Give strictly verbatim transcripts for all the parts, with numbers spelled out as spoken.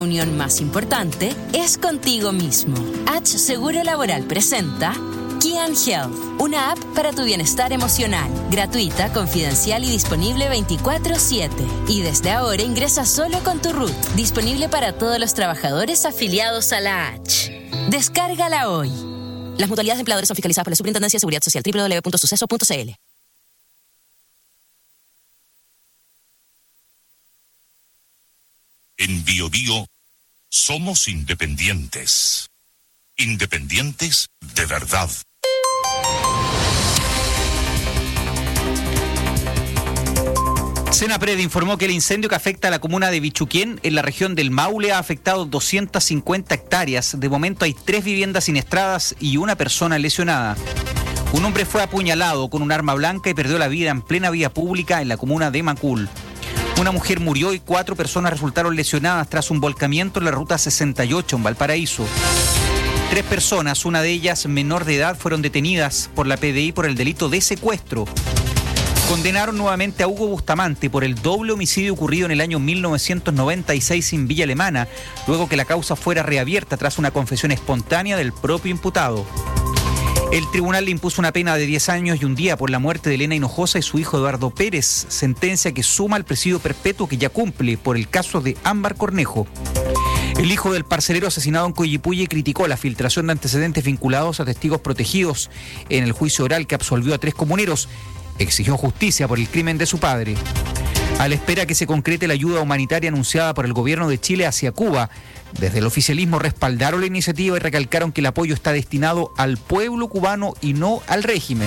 reunión más importante es contigo mismo. H Seguro Laboral presenta Kian Health, una app para tu bienestar emocional, gratuita, confidencial y disponible veinticuatro siete. Y desde ahora ingresa solo con tu root, disponible para todos los trabajadores afiliados a la H. Descárgala hoy. Las mutualidades de empleadores son fiscalizadas por la Superintendencia de Seguridad Social. doble u doble u doble u punto suceso punto c l. En Bio Bio somos independientes. Independientes de verdad. Senapred informó que el incendio que afecta a la comuna de Bichuquén, en la región del Maule, ha afectado doscientas cincuenta hectáreas. De momento hay tres viviendas siniestradas y una persona lesionada. Un hombre fue apuñalado con un arma blanca y perdió la vida en plena vía pública en la comuna de Macul. Una mujer murió y cuatro personas resultaron lesionadas tras un volcamiento en la ruta sesenta y ocho en Valparaíso. Tres personas, una de ellas menor de edad, fueron detenidas por la P D I por el delito de secuestro. Condenaron nuevamente a Hugo Bustamante por el doble homicidio ocurrido en el año mil novecientos noventa y seis en Villa Alemana, luego que la causa fuera reabierta tras una confesión espontánea del propio imputado. El tribunal le impuso una pena de diez años y un día por la muerte de Elena Hinojosa y su hijo Eduardo Pérez, sentencia que suma al presidio perpetuo que ya cumple por el caso de Ámbar Cornejo. El hijo del parcelero asesinado en Coyipulli criticó la filtración de antecedentes vinculados a testigos protegidos en el juicio oral que absolvió a tres comuneros. Exigió justicia por el crimen de su padre. A la espera que se concrete la ayuda humanitaria anunciada por el gobierno de Chile hacia Cuba, desde el oficialismo respaldaron la iniciativa y recalcaron que el apoyo está destinado al pueblo cubano y no al régimen.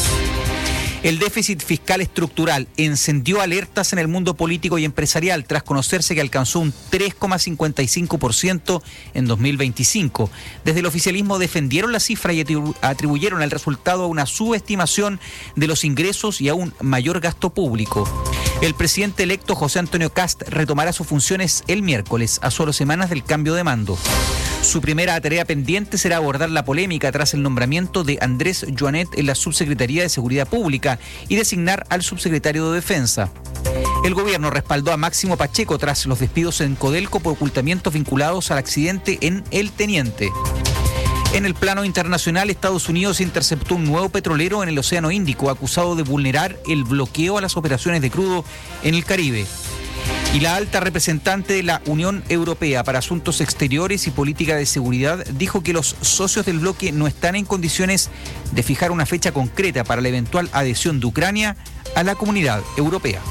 El déficit fiscal estructural encendió alertas en el mundo político y empresarial tras conocerse que alcanzó un tres coma cincuenta y cinco por ciento en dos mil veinticinco. Desde el oficialismo defendieron la cifra y atribuyeron el resultado a una subestimación de los ingresos y a un mayor gasto público. El presidente electo José Antonio Kast retomará sus funciones el miércoles, a solo semanas del cambio de mando. Su primera tarea pendiente será abordar la polémica tras el nombramiento de Andrés Joanet en la Subsecretaría de Seguridad Pública y designar al subsecretario de Defensa. El gobierno respaldó a Máximo Pacheco tras los despidos en Codelco por ocultamientos vinculados al accidente en El Teniente. En el plano internacional, Estados Unidos interceptó un nuevo petrolero en el Océano Índico acusado de vulnerar el bloqueo a las operaciones de crudo en el Caribe. Y la alta representante de la Unión Europea para Asuntos Exteriores y Política de Seguridad dijo que los socios del bloque no están en condiciones de fijar una fecha concreta para la eventual adhesión de Ucrania a la Comunidad Europea.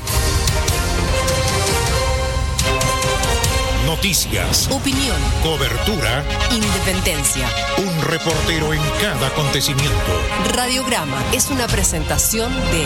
Noticias, opinión, cobertura, independencia. Un reportero en cada acontecimiento. Radiograma es una presentación de...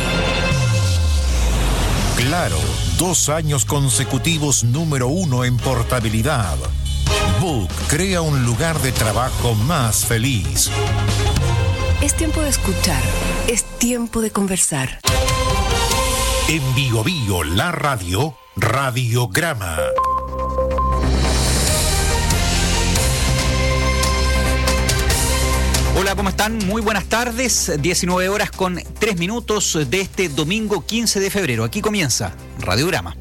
Claro, dos años consecutivos número uno en portabilidad. Book crea un lugar de trabajo más feliz. Es tiempo de escuchar, es tiempo de conversar. En Bio Bio, la radio, Radiograma. Hola, ¿cómo están? Muy buenas tardes, diecinueve horas con tres minutos de este domingo quince de febrero. Aquí comienza Radiograma.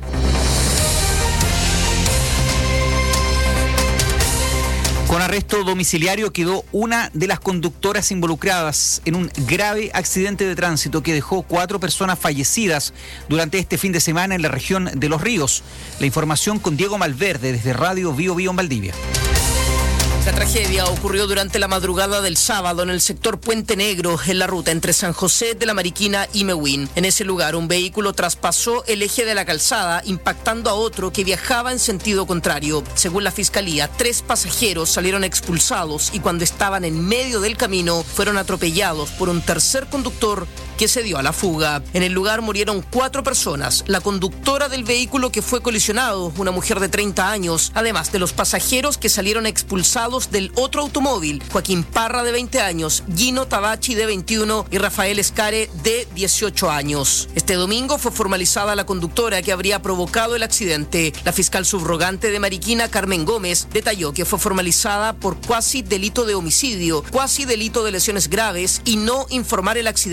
Con arresto domiciliario quedó una de las conductoras involucradas en un grave accidente de tránsito que dejó cuatro personas fallecidas durante este fin de semana en la región de Los Ríos. La información con Diego Malverde desde Radio Bio Bio en Valdivia. La tragedia ocurrió durante la madrugada del sábado en el sector Puente Negro, en la ruta entre San José de la Mariquina y Mehuen. En ese lugar, un vehículo traspasó el eje de la calzada, impactando a otro que viajaba en sentido contrario. Según la Fiscalía, tres pasajeros salieron expulsados y cuando estaban en medio del camino, fueron atropellados por un tercer conductor que se dio a la fuga. En el lugar murieron cuatro personas, la conductora del vehículo que fue colisionado, una mujer de treinta años, además de los pasajeros que salieron expulsados del otro automóvil, Joaquín Parra de veinte años, Gino Tabachi de veintiuno y Rafael Escare de dieciocho años. Este domingo fue formalizada la conductora que habría provocado el accidente. La fiscal subrogante de Mariquina, Carmen Gómez, detalló que fue formalizada por cuasi delito de homicidio, cuasi delito de lesiones graves y no informar el accidente,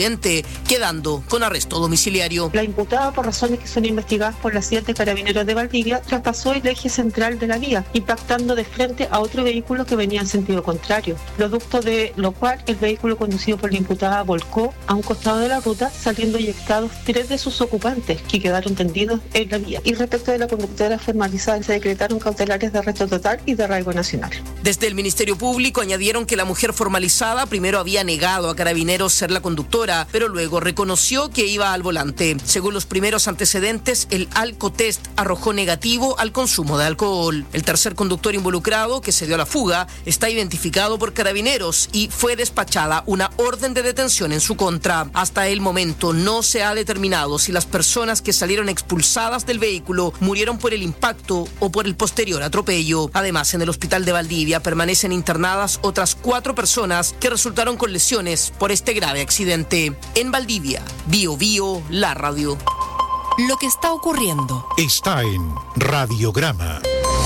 quedando con arresto domiciliario. La imputada, por razones que son investigadas por la siguiente Carabineros de Valdivia, traspasó el eje central de la vía, impactando de frente a otro vehículo que venía en sentido contrario, producto de lo cual el vehículo conducido por la imputada volcó a un costado de la ruta, saliendo eyectados tres de sus ocupantes, que quedaron tendidos en la vía. Y respecto de la conductora formalizada, se decretaron cautelares de arresto total y de arraigo nacional. Desde el Ministerio Público añadieron que la mujer formalizada primero había negado a Carabineros ser la conductora, pero luego reconoció que iba al volante. Según los primeros antecedentes, el alcotest arrojó negativo al consumo de alcohol. El tercer conductor involucrado, que se dio a la fuga, está identificado por Carabineros y fue despachada una orden de detención en su contra. Hasta el momento no se ha determinado si las personas que salieron expulsadas del vehículo murieron por el impacto o por el posterior atropello. Además, en el hospital de Valdivia permanecen internadas otras cuatro personas que resultaron con lesiones por este grave accidente. En Valdivia, Bio Bio, la radio. Lo que está ocurriendo está en Radiograma.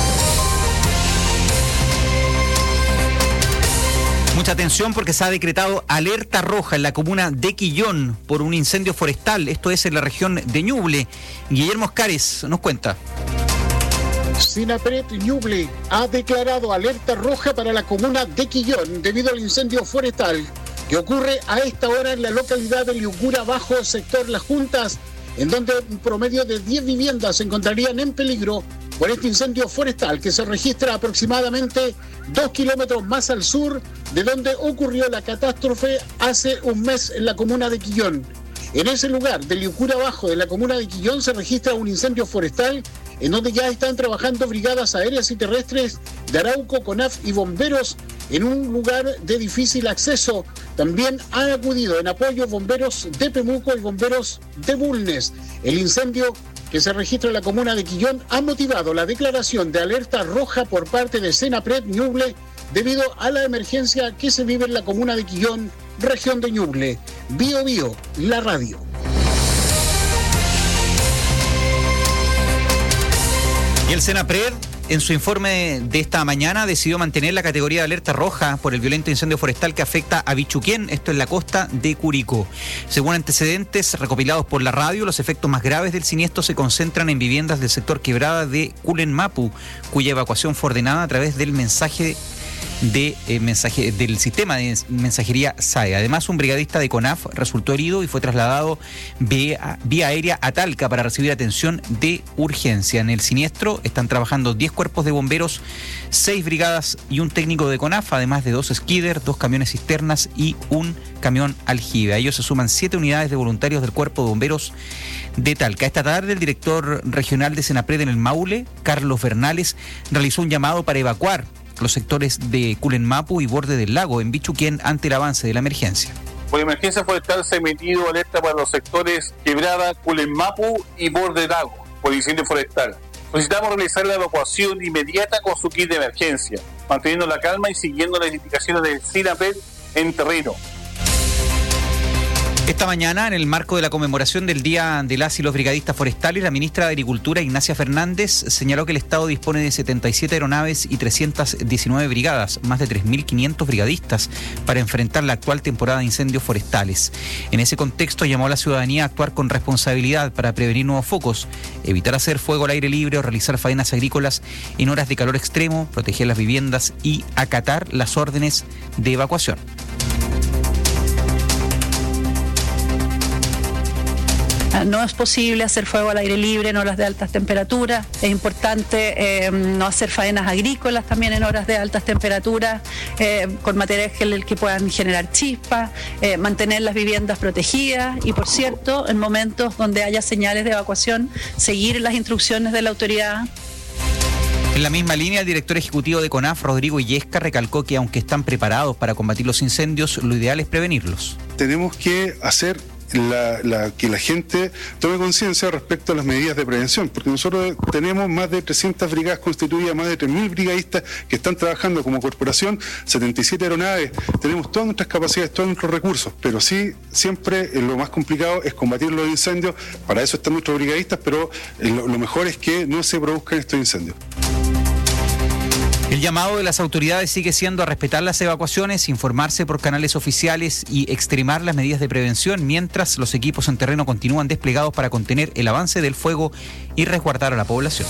Mucha atención porque se ha decretado alerta roja en la comuna de Quillón por un incendio forestal. Esto es en la región de Ñuble. Guillermo Oscares nos cuenta. Sinapred Ñuble ha declarado alerta roja para la comuna de Quillón debido al incendio forestal que ocurre a esta hora en la localidad de Liucura Bajo, sector Las Juntas, en donde un promedio de diez viviendas se encontrarían en peligro por este incendio forestal que se registra aproximadamente dos kilómetros más al sur de donde ocurrió la catástrofe hace un mes en la comuna de Quillón. En ese lugar de Liucura Bajo de la comuna de Quillón se registra un incendio forestal en donde ya están trabajando brigadas aéreas y terrestres de Arauco, CONAF y bomberos en un lugar de difícil acceso. También han acudido en apoyo bomberos de Pemuco y bomberos de Bulnes. El incendio que se registra en la comuna de Quillón ha motivado la declaración de alerta roja por parte de Senapred Ñuble debido a la emergencia que se vive en la comuna de Quillón, región de Ñuble. Bio Bio, la radio. Y el Senapred, en su informe de esta mañana, decidió mantener la categoría de alerta roja por el violento incendio forestal que afecta a Bichuquén, esto en la costa de Curicó. Según antecedentes recopilados por la radio, los efectos más graves del siniestro se concentran en viviendas del sector Quebrada de Culenmapu, cuya evacuación fue ordenada a través del mensaje de eh, mensaje del sistema de mensajería S A E. Además, un brigadista de CONAF resultó herido y fue trasladado vía, vía aérea a Talca para recibir atención de urgencia. En el siniestro están trabajando diez cuerpos de bomberos, seis brigadas y un técnico de CONAF, además de dos skiders, dos camiones cisternas y un camión aljibe. A ellos se suman siete unidades de voluntarios del Cuerpo de Bomberos de Talca. Esta tarde, el director regional de Senapred en el Maule, Carlos Bernales, realizó un llamado para evacuar los sectores de Culenmapu y Borde del Lago en Bichuquén ante el avance de la emergencia. Por emergencia forestal se ha emitido alerta para los sectores Quebrada, Culenmapu y Borde del Lago por incendio forestal. Solicitamos realizar la evacuación inmediata con su kit de emergencia, manteniendo la calma y siguiendo las indicaciones del Sinapred en terreno. Esta mañana, en el marco de la conmemoración del Día de las y los Brigadistas Forestales, la ministra de Agricultura, Ignacia Fernández, señaló que el Estado dispone de setenta y siete aeronaves y trescientas diecinueve brigadas, más de tres mil quinientos brigadistas, para enfrentar la actual temporada de incendios forestales. En ese contexto, llamó a la ciudadanía a actuar con responsabilidad para prevenir nuevos focos, evitar hacer fuego al aire libre o realizar faenas agrícolas en horas de calor extremo, proteger las viviendas y acatar las órdenes de evacuación. No es posible hacer fuego al aire libre en horas de altas temperaturas. Es importante eh, no hacer faenas agrícolas también en horas de altas temperaturas, eh, con materiales que, que puedan generar chispas, eh, mantener las viviendas protegidas y, por cierto, en momentos donde haya señales de evacuación, seguir las instrucciones de la autoridad. En la misma línea, el director ejecutivo de CONAF, Rodrigo Illesca, recalcó que aunque están preparados para combatir los incendios, lo ideal es prevenirlos. Tenemos que hacer La, la, que la gente tome conciencia respecto a las medidas de prevención, porque nosotros tenemos más de trescientas brigadas constituidas, más de tres mil brigadistas que están trabajando como corporación, setenta y siete aeronaves, tenemos todas nuestras capacidades, todos nuestros recursos, pero sí, siempre eh, lo más complicado es combatir los incendios. Para eso están nuestros brigadistas, pero eh, lo, lo mejor es que no se produzcan estos incendios. El llamado de las autoridades sigue siendo a respetar las evacuaciones, informarse por canales oficiales y extremar las medidas de prevención, mientras los equipos en terreno continúan desplegados para contener el avance del fuego y resguardar a la población.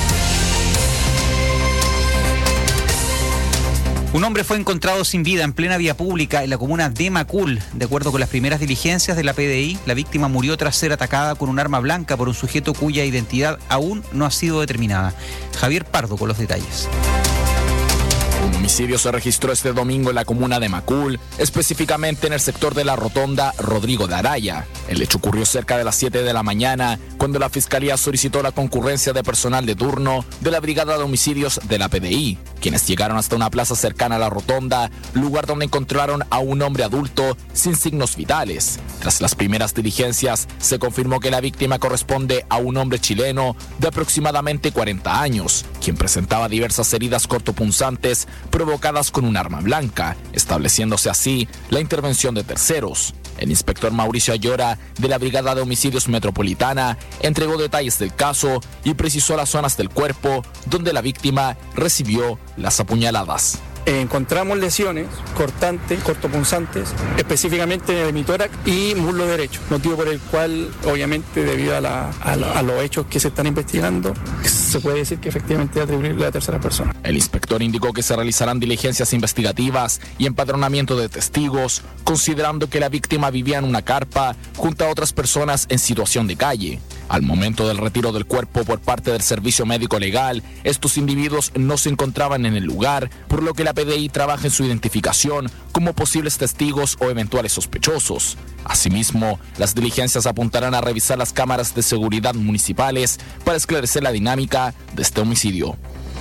Un hombre fue encontrado sin vida en plena vía pública en la comuna de Macul. De acuerdo con las primeras diligencias de la P D I, la víctima murió tras ser atacada con un arma blanca por un sujeto cuya identidad aún no ha sido determinada. Javier Pardo con los detalles. Un homicidio se registró este domingo en la comuna de Macul, específicamente en el sector de la rotonda Rodrigo de Araya. El hecho ocurrió cerca de las siete de la mañana, cuando la Fiscalía solicitó la concurrencia de personal de turno de la Brigada de Homicidios de la P D I, quienes llegaron hasta una plaza cercana a la rotonda, lugar donde encontraron a un hombre adulto sin signos vitales. Tras las primeras diligencias, se confirmó que la víctima corresponde a un hombre chileno de aproximadamente cuarenta años, quien presentaba diversas heridas cortopunzantes provocadas con un arma blanca, estableciéndose así la intervención de terceros. El inspector Mauricio Ayora, de la Brigada de Homicidios Metropolitana, entregó detalles del caso y precisó las zonas del cuerpo donde la víctima recibió las apuñaladas. Encontramos lesiones cortantes, cortopunzantes, específicamente en el hemitórax y muslo derecho, motivo por el cual, obviamente, debido a, la, a, la, a los hechos que se están investigando, se puede decir que efectivamente es atribuible a la tercera persona. El inspector indicó que se realizarán diligencias investigativas y empadronamiento de testigos, considerando que la víctima vivía en una carpa junto a otras personas en situación de calle. Al momento del retiro del cuerpo por parte del Servicio Médico Legal, estos individuos no se encontraban en el lugar, por lo que la P D I trabaja en su identificación como posibles testigos o eventuales sospechosos. Asimismo, las diligencias apuntarán a revisar las cámaras de seguridad municipales para esclarecer la dinámica de este homicidio.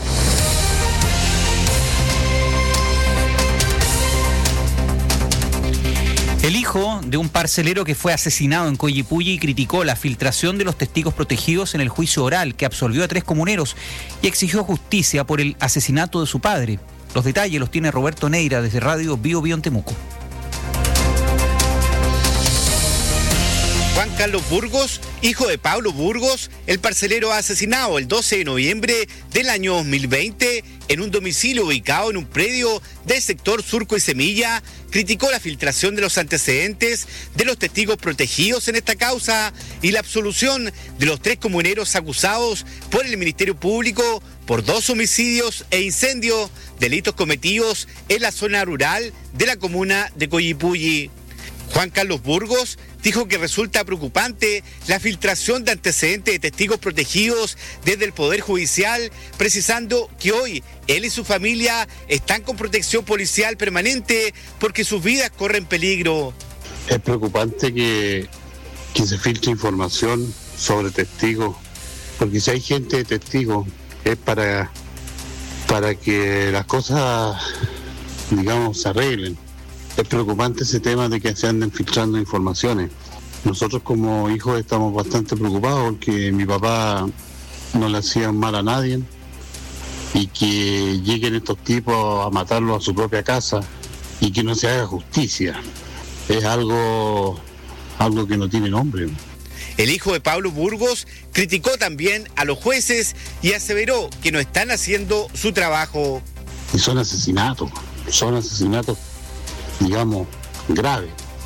El hijo de un parcelero que fue asesinado en Coyipulli criticó la filtración de los testigos protegidos en el juicio oral que absolvió a tres comuneros y exigió justicia por el asesinato de su padre. Los detalles los tiene Roberto Neira desde Radio Bio Bio en Temuco. Juan Carlos Burgos, hijo de Pablo Burgos, el parcelero asesinado el doce de noviembre del año dos mil veinte en un domicilio ubicado en un predio del sector Surco y Semilla, criticó la filtración de los antecedentes de los testigos protegidos en esta causa y la absolución de los tres comuneros acusados por el Ministerio Público por dos homicidios e incendios, delitos cometidos en la zona rural de la comuna de Coyipulli. Juan Carlos Burgos dijo que resulta preocupante la filtración de antecedentes de testigos protegidos desde el Poder Judicial, precisando que hoy él y su familia están con protección policial permanente porque sus vidas corren peligro. Es preocupante que, que se filtre información sobre testigos, porque si hay gente de testigos es para, para que las cosas, digamos, se arreglen. Es preocupante ese tema de que se anden filtrando informaciones. Nosotros como hijos estamos bastante preocupados porque mi papá no le hacía mal a nadie y que lleguen estos tipos a matarlo a su propia casa y que no se haga justicia. Es algo, algo que no tiene nombre. El hijo de Pablo Burgos criticó también a los jueces y aseveró que no están haciendo su trabajo. Y son asesinatos, son asesinatos, digamos, grave.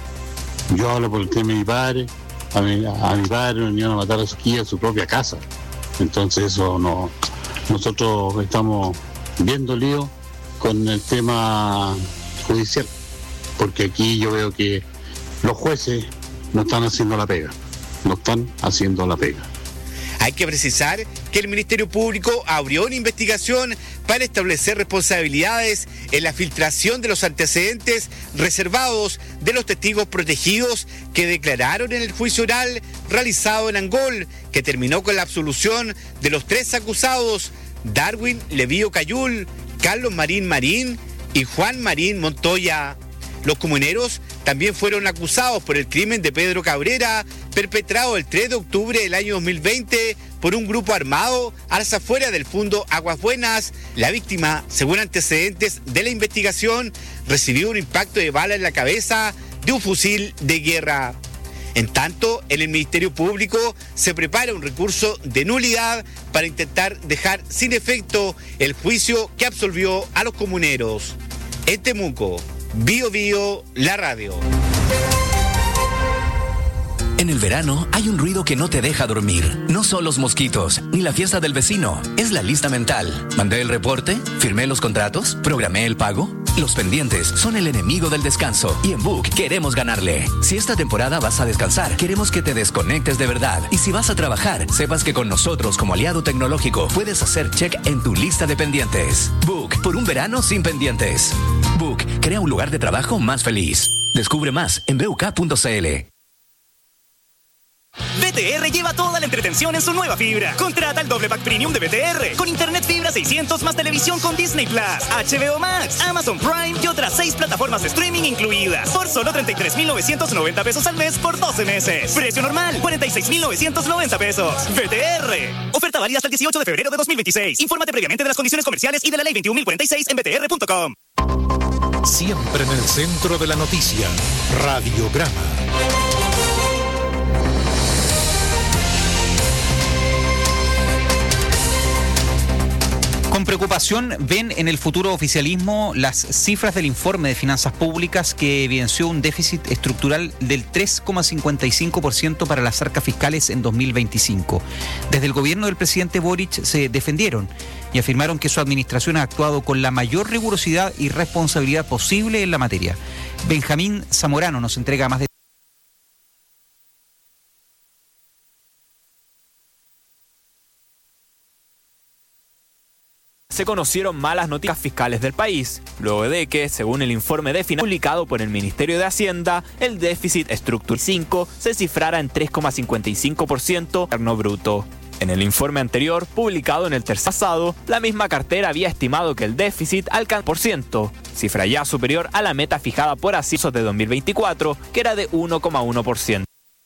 Yo hablo por el tema de mi padre, a mi, a mi padre lo vinieron a matar a su tía en su propia casa. Entonces eso no, nosotros estamos bien dolidos con el tema judicial, porque aquí yo veo que los jueces no están haciendo la pega, no están haciendo la pega. Hay que precisar que el Ministerio Público abrió una investigación para establecer responsabilidades en la filtración de los antecedentes reservados de los testigos protegidos que declararon en el juicio oral realizado en Angol, que terminó con la absolución de los tres acusados, Darwin Levío Cayul, Carlos Marín Marín y Juan Marín Montoya. Los comuneros también fueron acusados por el crimen de Pedro Cabrera, perpetrado el tres de octubre del año dos mil veinte por un grupo armado a las afueras del Fundo Aguas Buenas. La víctima, según antecedentes de la investigación, recibió un impacto de bala en la cabeza de un fusil de guerra. En tanto, en el Ministerio Público se prepara un recurso de nulidad para intentar dejar sin efecto el juicio que absolvió a los comuneros. En Temuco, Bio Bio, la radio. En el verano hay un ruido que no te deja dormir. No son los mosquitos, ni la fiesta del vecino. Es la lista mental. Mandé el reporte, firmé los contratos, programé el pago. Los pendientes son el enemigo del descanso y en Book queremos ganarle. Si esta temporada vas a descansar, queremos que te desconectes de verdad. Y si vas a trabajar, sepas que con nosotros como aliado tecnológico puedes hacer check en tu lista de pendientes. Book, por un verano sin pendientes. Book, crea un lugar de trabajo más feliz. Descubre más en b u k punto c l. B T R lleva toda la entretención en su nueva fibra. Contrata el doble pack premium de B T R con internet fibra seiscientos más televisión con Disney Plus, H B O Max, Amazon Prime y otras seis plataformas de streaming incluidas por solo treinta y tres mil novecientos noventa pesos al mes por doce meses. Precio normal cuarenta y seis mil novecientos noventa pesos. B T R. Oferta válida hasta el dieciocho de febrero de dos mil veintiséis. Infórmate previamente de las condiciones comerciales y de la ley veintiún mil cuarenta y seis en b t r punto com. Siempre en el centro de la noticia. Radiograma. Con preocupación ven en el futuro oficialismo las cifras del informe de finanzas públicas que evidenció un déficit estructural del tres coma cincuenta y cinco por ciento para las arcas fiscales en dos mil veinticinco. Desde el gobierno del presidente Boric se defendieron y afirmaron que su administración ha actuado con la mayor rigurosidad y responsabilidad posible en la materia. Benjamín Zamorano nos entrega más de se conocieron malas noticias fiscales del país, luego de que, según el informe de finanzas publicado por el Ministerio de Hacienda, el déficit estructural cinco se cifrara en tres coma cincuenta y cinco por ciento interno bruto. En el informe anterior, publicado en el tercer pasado, la misma cartera había estimado que el déficit alcanzó por ciento, cifra ya superior a la meta fijada por Hacienda de dos mil veinticuatro, que era de uno coma uno por ciento.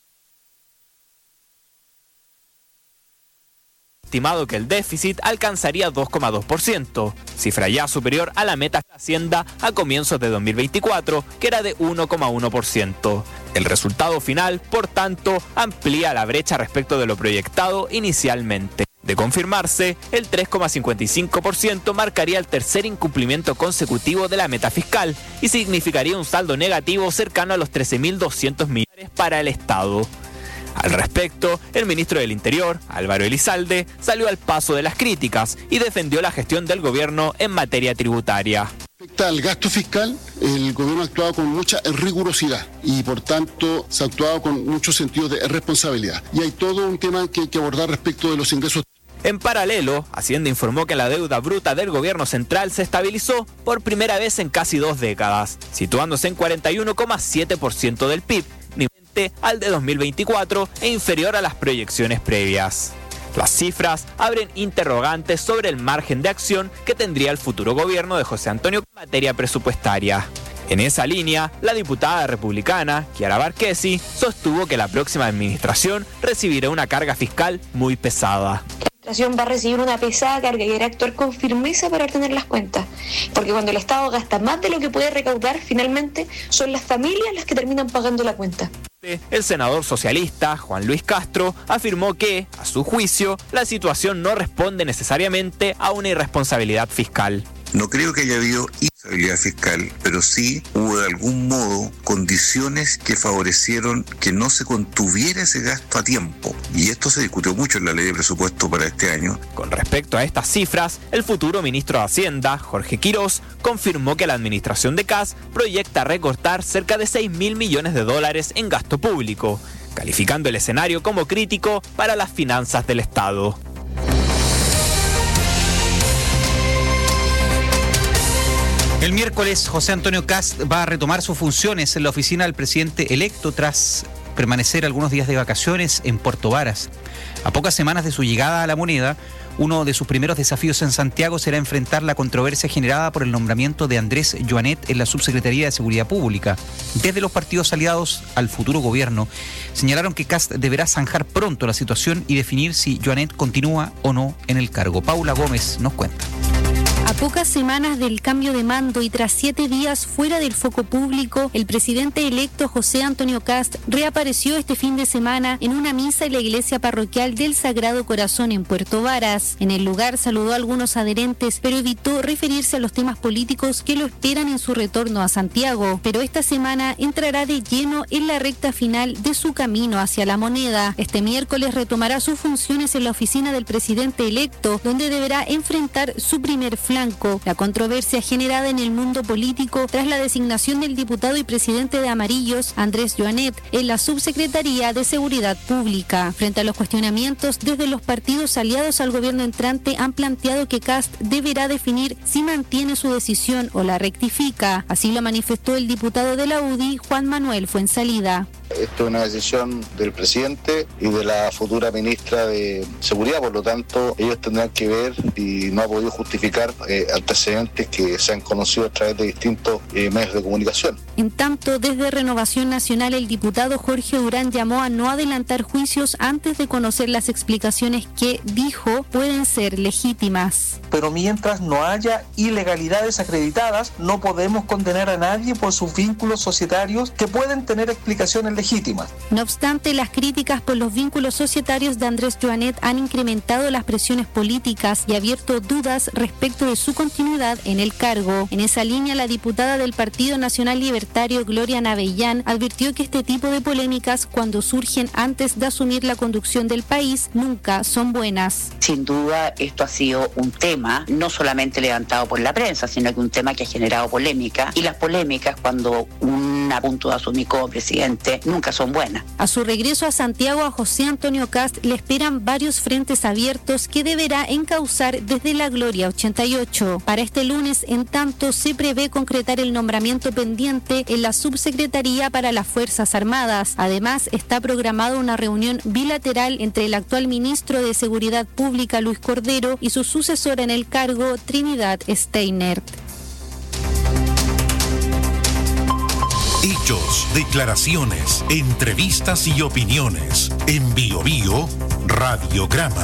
Estimado que el déficit alcanzaría dos coma dos por ciento, cifra ya superior a la meta de Hacienda a comienzos de dos mil veinticuatro, que era de uno coma uno por ciento. El resultado final, por tanto, amplía la brecha respecto de lo proyectado inicialmente. De confirmarse, el tres coma cincuenta y cinco por ciento marcaría el tercer incumplimiento consecutivo de la meta fiscal y significaría un saldo negativo cercano a los trece mil doscientos millones para el Estado. Al respecto, el ministro del Interior, Álvaro Elizalde, salió al paso de las críticas y defendió la gestión del gobierno en materia tributaria. Respecto al gasto fiscal, el gobierno ha actuado con mucha rigurosidad y por tanto se ha actuado con mucho sentido de responsabilidad. Y hay todo un tema que hay que abordar respecto de los ingresos. En paralelo, Hacienda informó que la deuda bruta del gobierno central se estabilizó por primera vez en casi dos décadas, situándose en cuarenta y uno coma siete por ciento del P I B, al de dos mil veinticuatro e inferior a las proyecciones previas. Las cifras abren interrogantes sobre el margen de acción que tendría el futuro gobierno de José Antonio en materia presupuestaria. En esa línea, la diputada republicana, Chiara Barquesi, sostuvo que la próxima administración recibirá una carga fiscal muy pesada. La administración va a recibir una pesada carga y deberá actuar con firmeza para ordenar las cuentas, porque cuando el Estado gasta más de lo que puede recaudar, finalmente son las familias las que terminan pagando la cuenta. El senador socialista, Juan Luis Castro, afirmó que, a su juicio, la situación no responde necesariamente a una irresponsabilidad fiscal. No creo que haya habido irresponsabilidad fiscal, pero sí hubo de algún modo condiciones que favorecieron que no se contuviera ese gasto a tiempo. Y esto se discutió mucho en la ley de presupuesto para este año. Con respecto a estas cifras, el futuro ministro de Hacienda, Jorge Quirós, confirmó que la administración de Kast proyecta recortar cerca de seis mil millones de dólares en gasto público, calificando el escenario como crítico para las finanzas del Estado. El miércoles, José Antonio Kast va a retomar sus funciones en la oficina del presidente electo tras permanecer algunos días de vacaciones en Puerto Varas. A pocas semanas de su llegada a La Moneda, uno de sus primeros desafíos en Santiago será enfrentar la controversia generada por el nombramiento de Andrés Joanet en la Subsecretaría de Seguridad Pública. Desde los partidos aliados al futuro gobierno, señalaron que Kast deberá zanjar pronto la situación y definir si Joanet continúa o no en el cargo. Paula Gómez nos cuenta. pocas semanas del cambio de mando y tras siete días fuera del foco público, el presidente electo José Antonio Kast reapareció este fin de semana en una misa en la iglesia parroquial del Sagrado Corazón en Puerto Varas. En el lugar saludó a algunos adherentes, pero evitó referirse a los temas políticos que lo esperan en su retorno a Santiago. Pero esta semana entrará de lleno en la recta final de su camino hacia La Moneda. Este miércoles retomará sus funciones en la oficina del presidente electo, donde deberá enfrentar su primer flanco. La controversia generada en el mundo político tras la designación del diputado y presidente de Amarillos, Andrés Joanet, en la Subsecretaría de Seguridad Pública. Frente a los cuestionamientos, desde los partidos aliados al gobierno entrante han planteado que Kast deberá definir si mantiene su decisión o la rectifica. Así lo manifestó el diputado de la U D I, Juan Manuel Fuenzalida. Esto es una decisión del presidente y de la futura ministra de Seguridad, por lo tanto ellos tendrán que ver, y no ha podido justificar eh, antecedentes que se han conocido a través de distintos eh, medios de comunicación. En tanto, desde Renovación Nacional, el diputado Jorge Durán llamó a no adelantar juicios antes de conocer las explicaciones que, dijo, pueden ser legítimas. Pero mientras no haya ilegalidades acreditadas, no podemos condenar a nadie por sus vínculos societarios que pueden tener explicaciones legítimas. No obstante, las críticas por los vínculos societarios de Andrés Joanet han incrementado las presiones políticas y abierto dudas respecto de su continuidad en el cargo. En esa línea, la diputada del Partido Nacional Libertario, Gloria Navellán, advirtió que este tipo de polémicas, cuando surgen antes de asumir la conducción del país, nunca son buenas. Sin duda, esto ha sido un tema no solamente levantado por la prensa, sino que un tema que ha generado polémica, y las polémicas, cuando un a punto de asumir como presidente, nunca son buenas. A su regreso a Santiago, a José Antonio Kast le esperan varios frentes abiertos que deberá encauzar desde la Gloria ochenta y ocho. Para este lunes, en tanto, se prevé concretar el nombramiento pendiente en la Subsecretaría para las Fuerzas Armadas. Además, está programada una reunión bilateral entre el actual ministro de Seguridad Pública, Luis Cordero, y su sucesora en el cargo, Trinidad Steiner. Hechos, declaraciones, entrevistas y opiniones. En Bio Bio, Radiograma.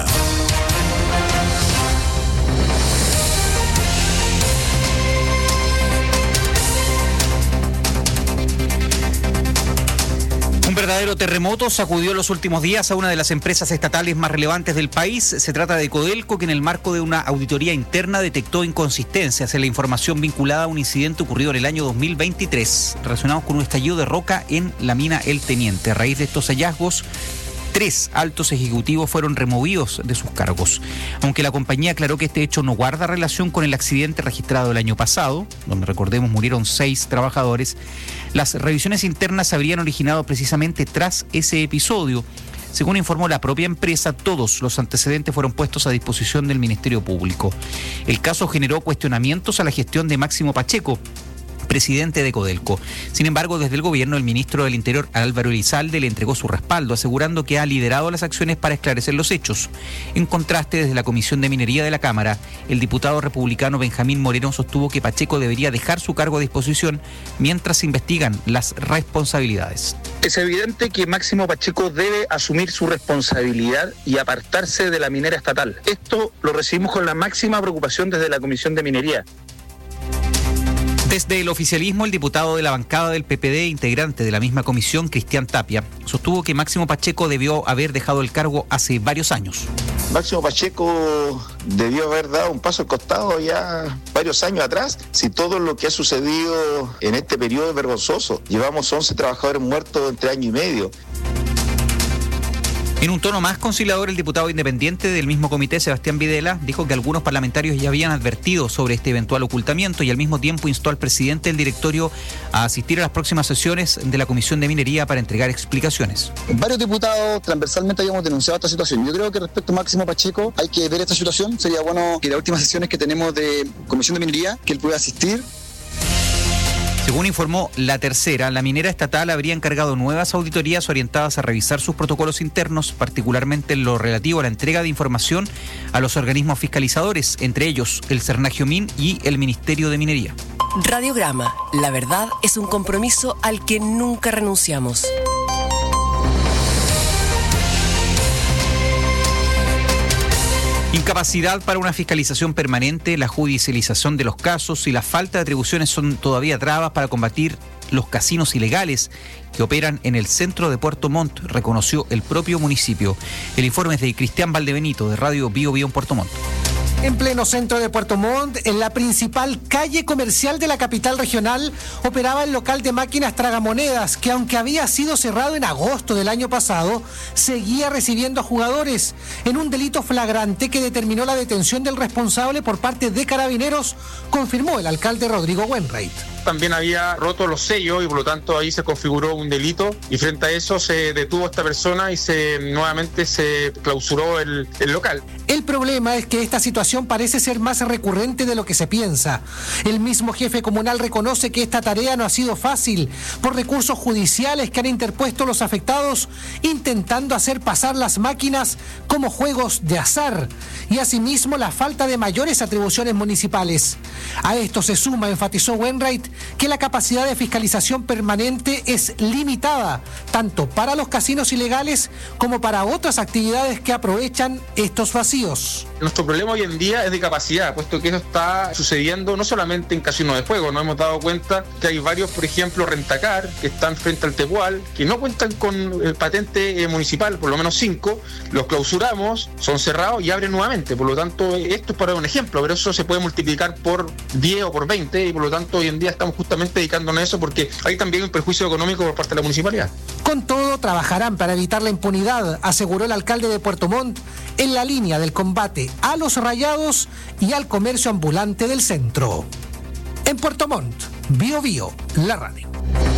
Un verdadero terremoto sacudió los últimos días a una de las empresas estatales más relevantes del país. Se trata de Codelco, que en el marco de una auditoría interna detectó inconsistencias en la información vinculada a un incidente ocurrido en el año dos mil veintitrés, relacionados con un estallido de roca en la mina El Teniente. A raíz de estos hallazgos, tres altos ejecutivos fueron removidos de sus cargos. Aunque la compañía aclaró que este hecho no guarda relación con el accidente registrado el año pasado, donde, recordemos, murieron seis trabajadores, las revisiones internas se habrían originado precisamente tras ese episodio. Según informó la propia empresa, todos los antecedentes fueron puestos a disposición del Ministerio Público. El caso generó cuestionamientos a la gestión de Máximo Pacheco, presidente de Codelco. Sin embargo, desde el gobierno, el ministro del Interior, Álvaro Elizalde, le entregó su respaldo, asegurando que ha liderado las acciones para esclarecer los hechos. En contraste, desde la Comisión de Minería de la Cámara, el diputado republicano Benjamín Moreno sostuvo que Pacheco debería dejar su cargo a disposición mientras se investigan las responsabilidades. Es evidente que Máximo Pacheco debe asumir su responsabilidad y apartarse de la minera estatal. Esto lo recibimos con la máxima preocupación desde la Comisión de Minería. Desde el oficialismo, el diputado de la bancada del P P D, integrante de la misma comisión, Cristian Tapia, sostuvo que Máximo Pacheco debió haber dejado el cargo hace varios años. Máximo Pacheco debió haber dado un paso al costado ya varios años atrás. Si todo lo que ha sucedido en este periodo es vergonzoso, llevamos once trabajadores muertos entre año y medio. En un tono más conciliador, el diputado independiente del mismo comité, Sebastián Videla, dijo que algunos parlamentarios ya habían advertido sobre este eventual ocultamiento y al mismo tiempo instó al presidente del directorio a asistir a las próximas sesiones de la Comisión de Minería para entregar explicaciones. Varios diputados transversalmente habíamos denunciado esta situación. Yo creo que respecto a Máximo Pacheco hay que ver esta situación. Sería bueno que las últimas sesiones que tenemos de Comisión de Minería, que él pueda asistir. Según informó La Tercera, la minera estatal habría encargado nuevas auditorías orientadas a revisar sus protocolos internos, particularmente en lo relativo a la entrega de información a los organismos fiscalizadores, entre ellos el Cernagiomín y el Ministerio de Minería. Radiograma, la verdad es un compromiso al que nunca renunciamos. Incapacidad para una fiscalización permanente, la judicialización de los casos y la falta de atribuciones son todavía trabas para combatir los casinos ilegales que operan en el centro de Puerto Montt, reconoció el propio municipio. El informe es de Cristian Valdebenito, de Radio Bio Bio en Puerto Montt. En pleno centro de Puerto Montt, en la principal calle comercial de la capital regional, operaba el local de máquinas tragamonedas que, aunque había sido cerrado en agosto del año pasado, seguía recibiendo a jugadores en un delito flagrante que determinó la detención del responsable por parte de Carabineros, confirmó el alcalde Rodrigo Wainwright. También había roto los sellos y por lo tanto ahí se configuró un delito y frente a eso se detuvo a esta persona y se nuevamente se clausuró el, el local. El problema es que esta situación parece ser más recurrente de lo que se piensa. El mismo jefe comunal reconoce que esta tarea no ha sido fácil por recursos judiciales que han interpuesto los afectados intentando hacer pasar las máquinas como juegos de azar y asimismo la falta de mayores atribuciones municipales. A esto se suma, enfatizó Wainwright, que la capacidad de fiscalización permanente es limitada, tanto para los casinos ilegales como para otras actividades que aprovechan estos vacíos. Nuestro problema hoy en día es de capacidad, puesto que eso está sucediendo no solamente en casinos de juego. Nos hemos dado cuenta que hay varios, por ejemplo, Rentacar, que están frente al Tepual, que no cuentan con el patente eh, municipal, por lo menos cinco, los clausuramos, son cerrados y abren nuevamente. Por lo tanto, esto es para un ejemplo, pero eso se puede multiplicar por diez o por veinte y por lo tanto hoy en día estamos justamente dedicándonos a eso porque hay también un perjuicio económico por parte de la municipalidad. Con todo, trabajarán para evitar la impunidad, aseguró el alcalde de Puerto Montt, en la línea del combate a los rayados y al comercio ambulante del centro. En Puerto Montt, Bio Bio, la radio.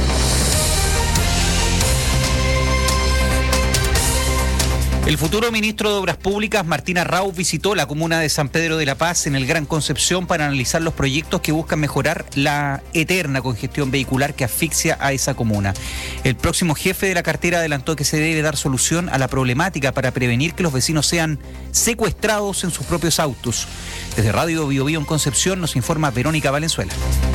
El futuro ministro de Obras Públicas, Martín Arrau, visitó la comuna de San Pedro de la Paz en el Gran Concepción para analizar los proyectos que buscan mejorar la eterna congestión vehicular que asfixia a esa comuna. El próximo jefe de la cartera adelantó que se debe dar solución a la problemática para prevenir que los vecinos sean secuestrados en sus propios autos. Desde Radio Bio Bio en Concepción nos informa Verónica Valenzuela.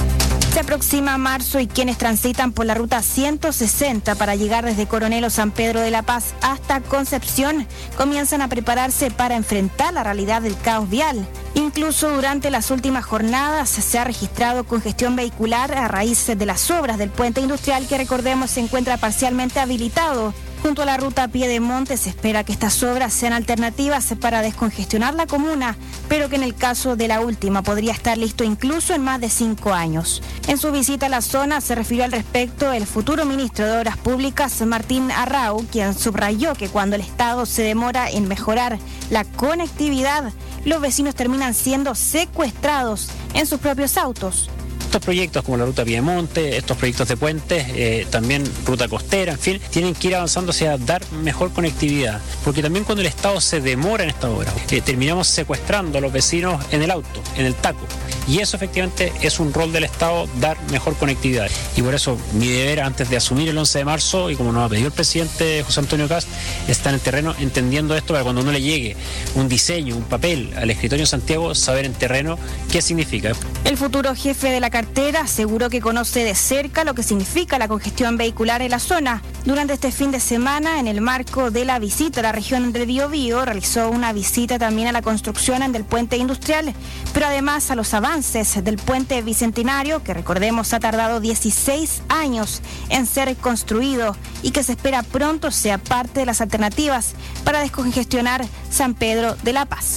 Se aproxima marzo y quienes transitan por la ruta ciento sesenta para llegar desde Coronel o San Pedro de la Paz hasta Concepción comienzan a prepararse para enfrentar la realidad del caos vial. Incluso durante las últimas jornadas se ha registrado congestión vehicular a raíz de las obras del puente industrial que, recordemos, se encuentra parcialmente habilitado. Junto a la ruta Piedemonte se espera que estas obras sean alternativas para descongestionar la comuna, pero que en el caso de la última podría estar listo incluso en más de cinco años. En su visita a la zona se refirió al respecto el futuro ministro de Obras Públicas, Martín Arrau, quien subrayó que cuando el Estado se demora en mejorar la conectividad, los vecinos terminan siendo secuestrados en sus propios autos. Estos proyectos como la ruta Piedemonte, estos proyectos de puentes, eh, también ruta costera, en fin, tienen que ir avanzando hacia dar mejor conectividad, porque también cuando el Estado se demora en esta obra, eh, terminamos secuestrando a los vecinos en el auto, en el taco, y eso efectivamente es un rol del Estado, dar mejor conectividad. Y por eso mi deber antes de asumir el once de marzo, y como nos ha pedido el presidente José Antonio Kast, estar en el terreno entendiendo esto para cuando uno le llegue un diseño, un papel al escritorio en Santiago, saber en terreno qué significa. El futuro jefe de la cartera aseguró que conoce de cerca lo que significa la congestión vehicular en la zona. Durante este fin de semana, en el marco de la visita a la región del Biobío, realizó una visita también a la construcción del puente industrial, pero además a los avances del puente bicentenario, que recordemos ha tardado dieciséis años en ser construido y que se espera pronto sea parte de las alternativas para descongestionar San Pedro de la Paz.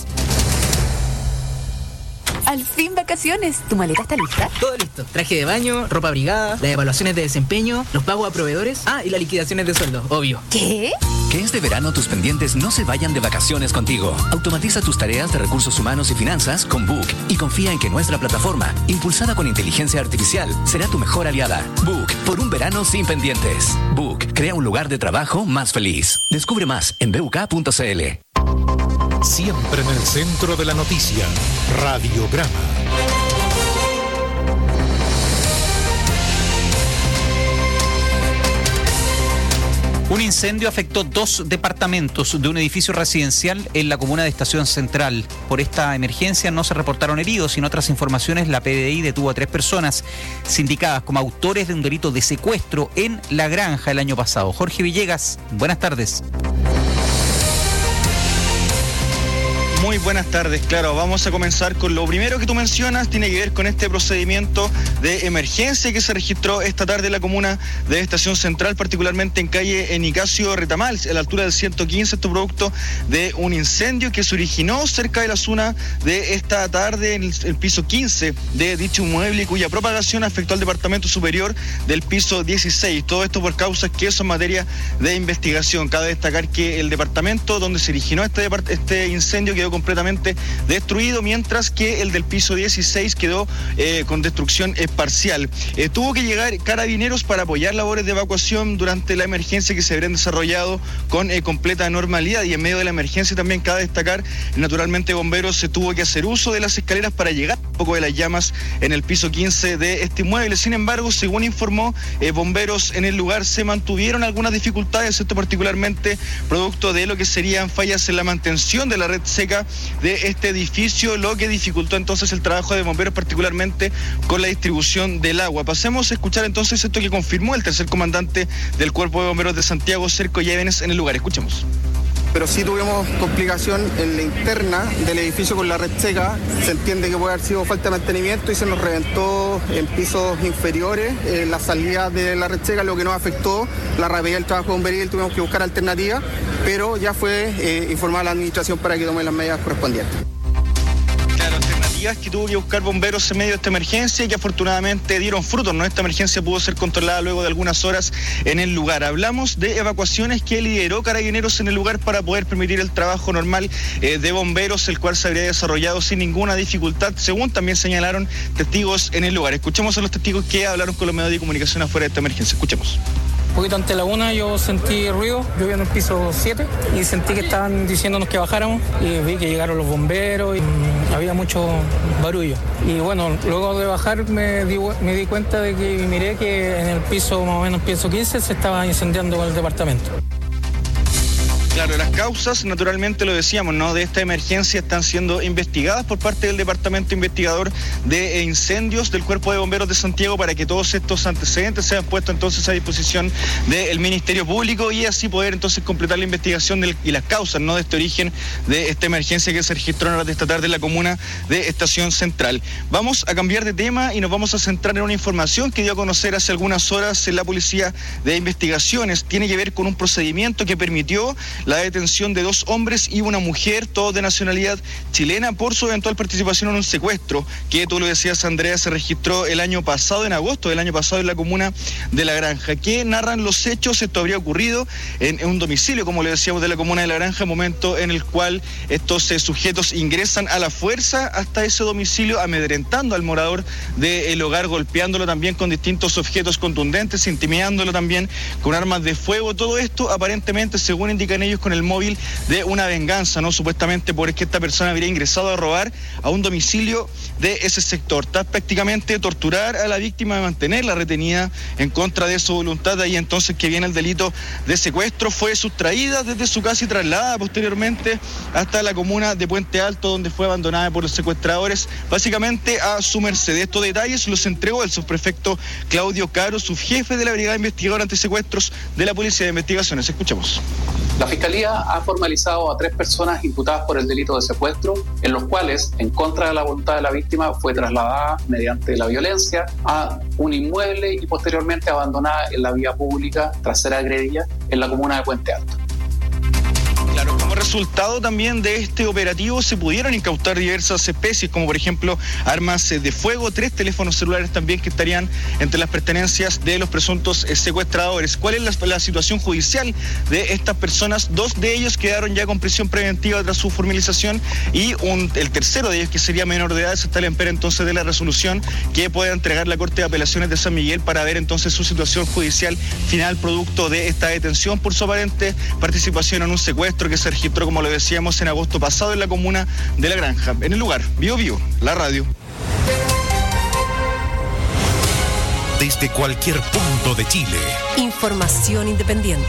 Al fin vacaciones. ¿Tu maleta está lista? Todo listo. Traje de baño, ropa abrigada, las evaluaciones de desempeño, los pagos a proveedores. Ah, y las liquidaciones de sueldo, obvio. ¿Qué? Que este verano tus pendientes no se vayan de vacaciones contigo. Automatiza tus tareas de recursos humanos y finanzas con Book y confía en que nuestra plataforma, impulsada con inteligencia artificial, será tu mejor aliada. Book, por un verano sin pendientes. Book, crea un lugar de trabajo más feliz. Descubre más en b u k punto c l. Siempre en el centro de la noticia, Radiograma. Un incendio afectó dos departamentos de un edificio residencial en la comuna de Estación Central. Por esta emergencia no se reportaron heridos y en otras informaciones la P D I detuvo a tres personas sindicadas como autores de un delito de secuestro en La Granja el año pasado. Jorge Villegas, buenas tardes. Muy buenas tardes, claro, vamos a comenzar con lo primero que tú mencionas, tiene que ver con este procedimiento de emergencia que se registró esta tarde en la comuna de Estación Central, particularmente en calle Nicasio Retamal, a la altura del ciento quince, esto producto de un incendio que se originó cerca de la zona de esta tarde en el, el piso quince de dicho inmueble y cuya propagación afectó al departamento superior del piso dieciséis, todo esto por causas que son materia de investigación. Cabe destacar que el departamento donde se originó este, este incendio quedó completamente destruido, mientras que el del piso dieciséis quedó eh, con destrucción eh, parcial. Eh, tuvo que llegar carabineros para apoyar labores de evacuación durante la emergencia que se habrían desarrollado con eh, completa normalidad, y en medio de la emergencia también cabe destacar, naturalmente bomberos se tuvo que hacer uso de las escaleras para llegar un poco de las llamas en el piso quince de este inmueble. Sin embargo, según informó eh, bomberos en el lugar, se mantuvieron algunas dificultades, esto particularmente producto de lo que serían fallas en la mantención de la red seca de este edificio, lo que dificultó entonces el trabajo de bomberos, particularmente con la distribución del agua. Pasemos a escuchar entonces esto que confirmó el tercer comandante del Cuerpo de Bomberos de Santiago, Cerco Llévenes, en el lugar. Escuchemos. Pero sí tuvimos complicación en la interna del edificio con la red seca. Se entiende que puede haber sido falta de mantenimiento y se nos reventó en pisos inferiores eh, la salida de la red seca, lo que nos afectó la rapidez del trabajo bomberil. Tuvimos que buscar alternativas, pero ya fue eh, informada la administración para que tome las medidas correspondientes. Que tuvo que buscar bomberos en medio de esta emergencia y que afortunadamente dieron frutos, ¿no? Esta emergencia pudo ser controlada luego de algunas horas en el lugar. Hablamos de evacuaciones que lideró Carabineros en el lugar para poder permitir el trabajo normal eh, de bomberos, el cual se habría desarrollado sin ninguna dificultad, según también señalaron testigos en el lugar. Escuchemos a los testigos que hablaron con los medios de comunicación afuera de esta emergencia. Escuchemos. Un poquito ante la una yo sentí ruido, yo vivía en el piso siete y sentí que estaban diciéndonos que bajáramos y vi que llegaron los bomberos y mmm, había mucho barullo. Y bueno, luego de bajar me di, me di cuenta de que miré que en el piso, más o menos piso quince, se estaba incendiando el departamento. Claro, las causas, naturalmente lo decíamos, ¿no?, de esta emergencia están siendo investigadas por parte del Departamento Investigador de Incendios del Cuerpo de Bomberos de Santiago para que todos estos antecedentes sean puestos entonces a disposición del Ministerio Público y así poder entonces completar la investigación del, y las causas, ¿no?, de este origen de esta emergencia que se registró en horas de esta tarde en la comuna de Estación Central. Vamos a cambiar de tema y nos vamos a centrar en una información que dio a conocer hace algunas horas en la Policía de Investigaciones. Tiene que ver con un procedimiento que permitió la detención de dos hombres y una mujer, todos de nacionalidad chilena, por su eventual participación en un secuestro que, tú lo decías, Andrea, se registró el año pasado, en agosto del año pasado, en la comuna de La Granja. ¿Qué narran los hechos? Esto habría ocurrido en, en un domicilio, como le decíamos, de la comuna de La Granja, momento en el cual estos eh, sujetos ingresan a la fuerza hasta ese domicilio, amedrentando al morador del hogar, golpeándolo también con distintos objetos contundentes, intimidándolo también con armas de fuego. Todo esto, aparentemente, según indican ellos, con el móvil de una venganza, ¿no?, supuestamente porque esta persona habría ingresado a robar a un domicilio de ese sector. Tras prácticamente torturar a la víctima, de mantenerla retenida en contra de su voluntad, ahí entonces que viene el delito de secuestro, fue sustraída desde su casa y trasladada posteriormente hasta la comuna de Puente Alto, donde fue abandonada por los secuestradores, básicamente a su merced. Estos detalles los entregó el subprefecto Claudio Caro, subjefe de la Brigada Investigadora Antisecuestros de la Policía de Investigaciones. Escuchemos. La Fiscalía ha formalizado a tres personas imputadas por el delito de secuestro, en los cuales, en contra de la voluntad de la víctima, fue trasladada mediante la violencia a un inmueble y posteriormente abandonada en la vía pública tras ser agredida en la comuna de Puente Alto. Claro, como resultado también de este operativo se pudieron incautar diversas especies, como por ejemplo armas de fuego, tres teléfonos celulares también que estarían entre las pertenencias de los presuntos secuestradores. ¿Cuál es la, la situación judicial de estas personas? Dos de ellos quedaron ya con prisión preventiva tras su formalización y un, el tercero de ellos, que sería menor de edad, se está a la espera entonces de la resolución que pueda entregar la Corte de Apelaciones de San Miguel para ver entonces su situación judicial final producto de esta detención por su aparente participación en un secuestro que se registró, como lo decíamos, en agosto pasado en la comuna de La Granja. En el lugar, Bio Bio, la radio. Desde cualquier punto de Chile. Información independiente.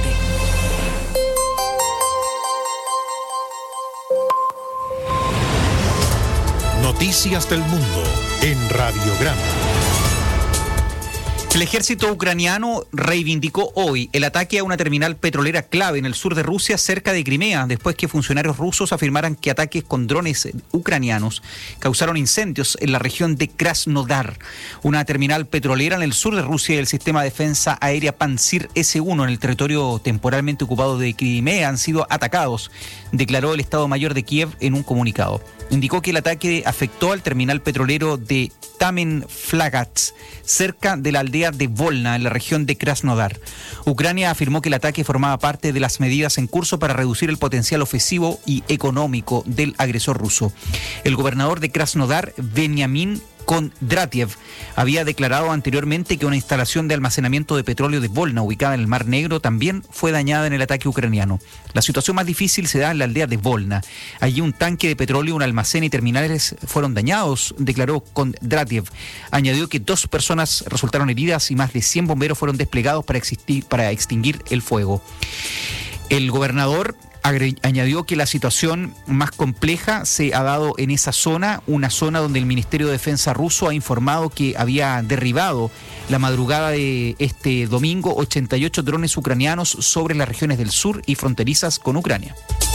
Noticias del mundo en Radiograma. El ejército ucraniano reivindicó hoy el ataque a una terminal petrolera clave en el sur de Rusia, cerca de Crimea, después que funcionarios rusos afirmaran que ataques con drones ucranianos causaron incendios en la región de Krasnodar, una terminal petrolera en el sur de Rusia, y el sistema de defensa aérea Pantsir ese uno en el territorio temporalmente ocupado de Crimea han sido atacados, declaró el Estado Mayor de Kiev en un comunicado. Indicó que el ataque afectó al terminal petrolero de Tamen-Flagats, cerca de la aldea de Volna, en la región de Krasnodar. Ucrania afirmó que el ataque formaba parte de las medidas en curso para reducir el potencial ofensivo y económico del agresor ruso. El gobernador de Krasnodar, Benyamin Kondratiev, había declarado anteriormente que una instalación de almacenamiento de petróleo de Volna, ubicada en el Mar Negro, también fue dañada en el ataque ucraniano. La situación más difícil se da en la aldea de Volna. Allí un tanque de petróleo, un almacén y terminales fueron dañados, declaró Kondratiev. Añadió que dos personas resultaron heridas y más de cien bomberos fueron desplegados para, existir, para extinguir el fuego. El gobernador añadió que la situación más compleja se ha dado en esa zona, una zona donde el Ministerio de Defensa ruso ha informado que había derribado la madrugada de este domingo ochenta y ocho drones ucranianos sobre las regiones del sur y fronterizas con Ucrania.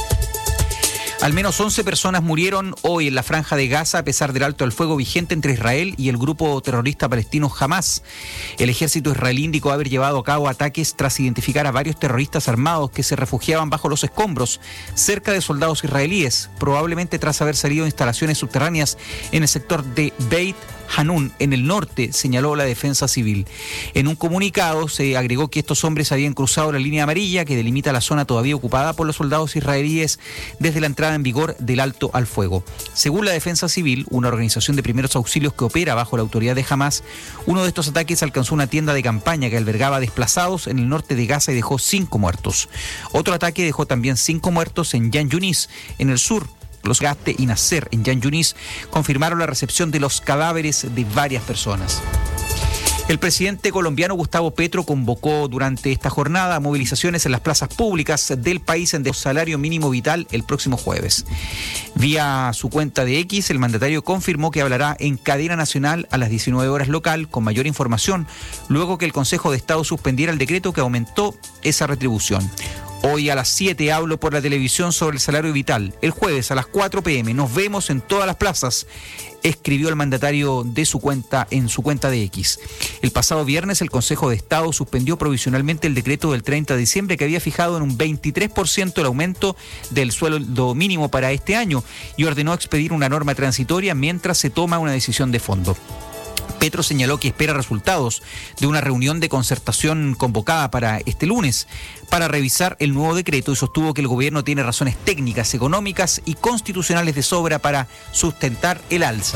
Al menos once personas murieron hoy en la Franja de Gaza a pesar del alto al fuego vigente entre Israel y el grupo terrorista palestino Hamas. El ejército israelí indicó haber llevado a cabo ataques tras identificar a varios terroristas armados que se refugiaban bajo los escombros cerca de soldados israelíes, probablemente tras haber salido de instalaciones subterráneas en el sector de Beit Hanun, en el norte, señaló la defensa civil. En un comunicado se agregó que estos hombres habían cruzado la línea amarilla que delimita la zona todavía ocupada por los soldados israelíes desde la entrada en vigor del alto al fuego. Según la defensa civil, una organización de primeros auxilios que opera bajo la autoridad de Hamas, uno de estos ataques alcanzó una tienda de campaña que albergaba desplazados en el norte de Gaza y dejó cinco muertos. Otro ataque dejó también cinco muertos en Yan Yunis, en el sur. Los Gaste y Nasser en Yan Yunis confirmaron la recepción de los cadáveres de varias personas. El presidente colombiano Gustavo Petro convocó durante esta jornada movilizaciones en las plazas públicas del país en el salario mínimo vital el próximo jueves. Vía su cuenta de X, el mandatario confirmó que hablará en cadena nacional a las diecinueve horas local con mayor información, luego que el Consejo de Estado suspendiera el decreto que aumentó esa retribución. Hoy a las siete hablo por la televisión sobre el salario vital. El jueves a las cuatro pe eme nos vemos en todas las plazas, escribió el mandatario de su cuenta en su cuenta de X. El pasado viernes el Consejo de Estado suspendió provisionalmente el decreto del treinta de diciembre que había fijado en un veintitrés por ciento el aumento del sueldo mínimo para este año y ordenó expedir una norma transitoria mientras se toma una decisión de fondo. Petro señaló que espera resultados de una reunión de concertación convocada para este lunes para revisar el nuevo decreto y sostuvo que el gobierno tiene razones técnicas, económicas y constitucionales de sobra para sustentar el alza.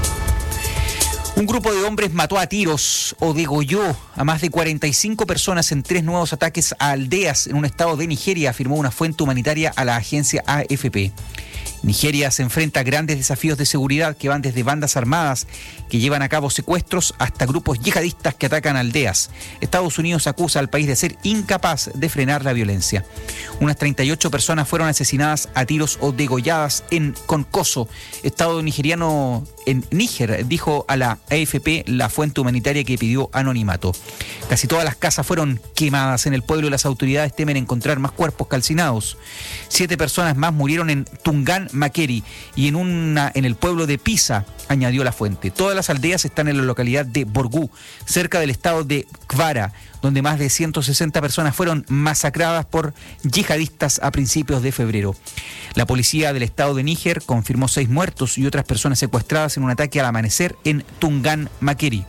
Un grupo de hombres mató a tiros o degolló a más de cuarenta y cinco personas en tres nuevos ataques a aldeas en un estado de Nigeria, afirmó una fuente humanitaria a la agencia A F P. Nigeria se enfrenta a grandes desafíos de seguridad que van desde bandas armadas que llevan a cabo secuestros hasta grupos yihadistas que atacan aldeas. Estados Unidos acusa al país de ser incapaz de frenar la violencia. Unas treinta y ocho personas fueron asesinadas a tiros o degolladas en Konkoso, estado nigeriano en Níger, dijo a la A F P la fuente humanitaria que pidió anonimato. Casi todas las casas fueron quemadas en el pueblo y las autoridades temen encontrar más cuerpos calcinados. Siete personas más murieron en Tungan Makeri y en una en el pueblo de Pisa, añadió la fuente. Todas las aldeas están en la localidad de Borgu, cerca del estado de Kwara, donde más de ciento sesenta personas fueron masacradas por yihadistas a principios de febrero. La policía del estado de Níger confirmó seis muertos y otras personas secuestradas en un ataque al amanecer en Tungan Makeri.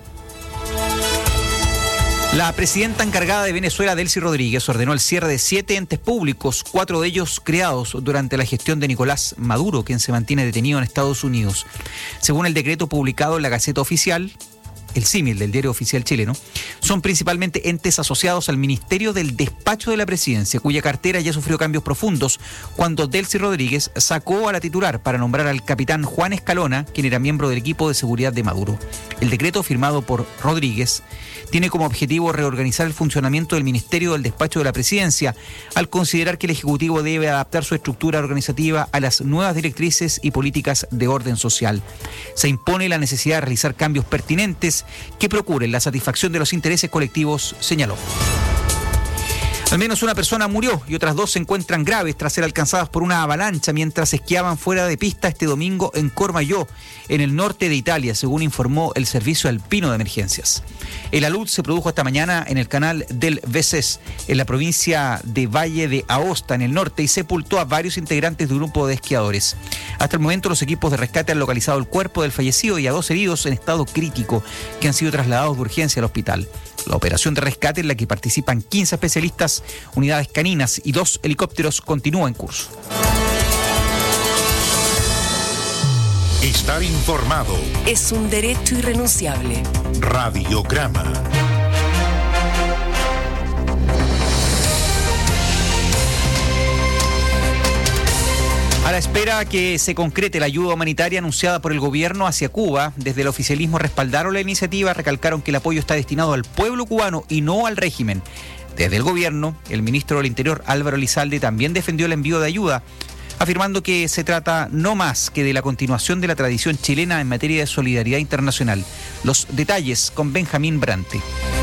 La presidenta encargada de Venezuela, Delcy Rodríguez, ordenó el cierre de siete entes públicos, cuatro de ellos creados durante la gestión de Nicolás Maduro, quien se mantiene detenido en Estados Unidos. Según el decreto publicado en la Gaceta Oficial, el símil del diario oficial chileno, son principalmente entes asociados al Ministerio del Despacho de la Presidencia, cuya cartera ya sufrió cambios profundos cuando Delcy Rodríguez sacó a la titular para nombrar al capitán Juan Escalona, quien era miembro del equipo de seguridad de Maduro. El decreto firmado por Rodríguez tiene como objetivo reorganizar el funcionamiento del Ministerio del Despacho de la Presidencia, al considerar que el Ejecutivo debe adaptar su estructura organizativa a las nuevas directrices y políticas de orden social. Se impone la necesidad de realizar cambios pertinentes que procuren la satisfacción de los intereses colectivos, señaló. Al menos una persona murió y otras dos se encuentran graves tras ser alcanzadas por una avalancha mientras esquiaban fuera de pista este domingo en Courmayeur, en el norte de Italia, según informó el Servicio Alpino de Emergencias. El alud se produjo esta mañana en el canal del Veses, en la provincia de Valle de Aosta, en el norte, y sepultó a varios integrantes de un grupo de esquiadores. Hasta el momento, los equipos de rescate han localizado el cuerpo del fallecido y a dos heridos en estado crítico, que han sido trasladados de urgencia al hospital. La operación de rescate, en la que participan quince especialistas, unidades caninas y dos helicópteros, continúa en curso. Estar informado es un derecho irrenunciable. Radiograma. A la espera que se concrete la ayuda humanitaria anunciada por el gobierno hacia Cuba, desde el oficialismo respaldaron la iniciativa, recalcaron que el apoyo está destinado al pueblo cubano y no al régimen. Desde el gobierno, el ministro del Interior, Álvaro Elizalde, también defendió el envío de ayuda, afirmando que se trata no más que de la continuación de la tradición chilena en materia de solidaridad internacional. Los detalles con Benjamín Brante.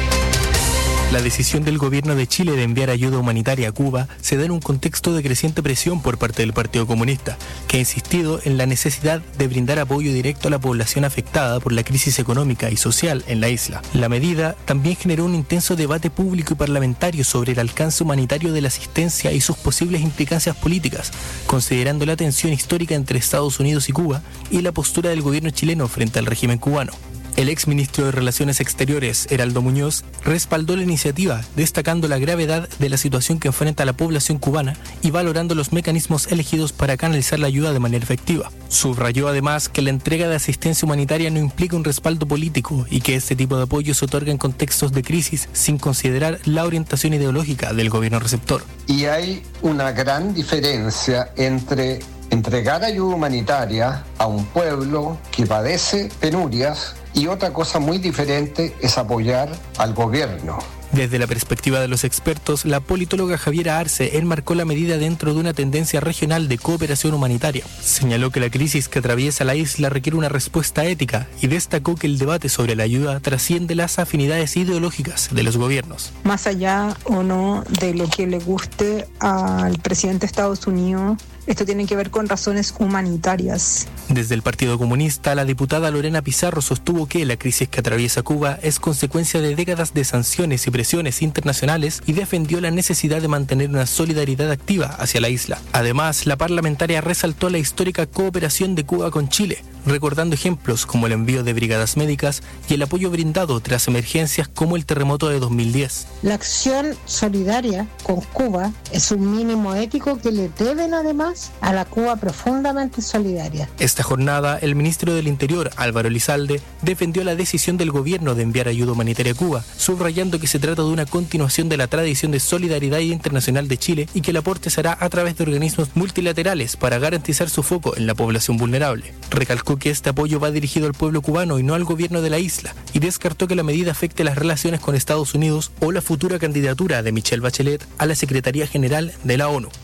La decisión del gobierno de Chile de enviar ayuda humanitaria a Cuba se da en un contexto de creciente presión por parte del Partido Comunista, que ha insistido en la necesidad de brindar apoyo directo a la población afectada por la crisis económica y social en la isla. La medida también generó un intenso debate público y parlamentario sobre el alcance humanitario de la asistencia y sus posibles implicancias políticas, considerando la tensión histórica entre Estados Unidos y Cuba y la postura del gobierno chileno frente al régimen cubano. El exministro de Relaciones Exteriores, Heraldo Muñoz, respaldó la iniciativa, destacando la gravedad de la situación que enfrenta la población cubana y valorando los mecanismos elegidos para canalizar la ayuda de manera efectiva. Subrayó además que la entrega de asistencia humanitaria no implica un respaldo político y que este tipo de apoyo se otorga en contextos de crisis sin considerar la orientación ideológica del gobierno receptor. Y hay una gran diferencia entre entregar ayuda humanitaria a un pueblo que padece penurias y otra cosa muy diferente es apoyar al gobierno. Desde la perspectiva de los expertos, la politóloga Javiera Arce enmarcó la medida dentro de una tendencia regional de cooperación humanitaria. Señaló que la crisis que atraviesa la isla requiere una respuesta ética y destacó que el debate sobre la ayuda trasciende las afinidades ideológicas de los gobiernos. Más allá o no de lo que le guste al presidente de Estados Unidos, esto tiene que ver con razones humanitarias. Desde el Partido Comunista, la diputada Lorena Pizarro sostuvo que la crisis que atraviesa Cuba es consecuencia de décadas de sanciones y presiones internacionales y defendió la necesidad de mantener una solidaridad activa hacia la isla. Además, la parlamentaria resaltó la histórica cooperación de Cuba con Chile, recordando ejemplos como el envío de brigadas médicas y el apoyo brindado tras emergencias como el terremoto de dos mil diez. La acción solidaria con Cuba es un mínimo ético que le deben además a la Cuba profundamente solidaria. Esta jornada, el ministro del Interior, Álvaro Elizalde, defendió la decisión del gobierno de enviar ayuda humanitaria a Cuba, subrayando que se trata de una continuación de la tradición de solidaridad internacional de Chile y que el aporte será a través de organismos multilaterales para garantizar su foco en la población vulnerable. Recalcó que este apoyo va dirigido al pueblo cubano y no al gobierno de la isla, y descartó que la medida afecte las relaciones con Estados Unidos o la futura candidatura de Michelle Bachelet a la Secretaría General de la ONU.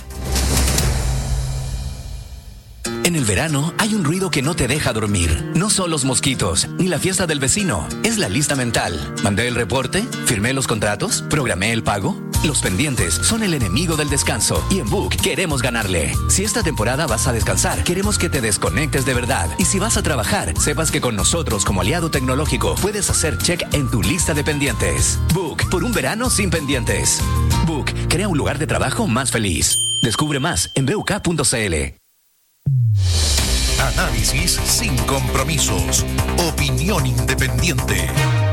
En el verano hay un ruido que no te deja dormir. No son los mosquitos, ni la fiesta del vecino. Es la lista mental. Mandé el reporte, firmé los contratos, programé el pago. Los pendientes son el enemigo del descanso y en Book queremos ganarle. Si esta temporada vas a descansar, queremos que te desconectes de verdad. Y si vas a trabajar, sepas que con nosotros como aliado tecnológico puedes hacer check en tu lista de pendientes. Book, por un verano sin pendientes. Book, crea un lugar de trabajo más feliz. Descubre más en b u k punto c l. Análisis sin compromisos. Opinión independiente.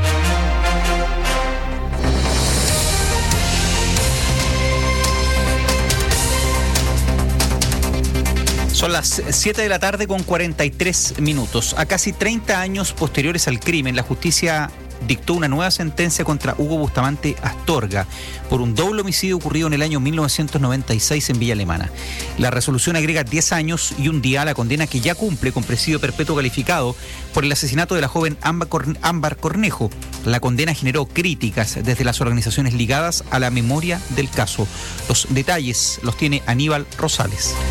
Son las siete de la tarde con cuarenta y tres minutos. A casi treinta años posteriores al crimen, la justicia dictó una nueva sentencia contra Hugo Bustamante Astorga por un doble homicidio ocurrido en el año mil novecientos noventa y seis en Villa Alemana. La resolución agrega diez años y un día a la condena que ya cumple con presidio perpetuo calificado por el asesinato de la joven Ámbar Cornejo. La condena generó críticas desde las organizaciones ligadas a la memoria del caso. Los detalles los tiene Aníbal Rosales.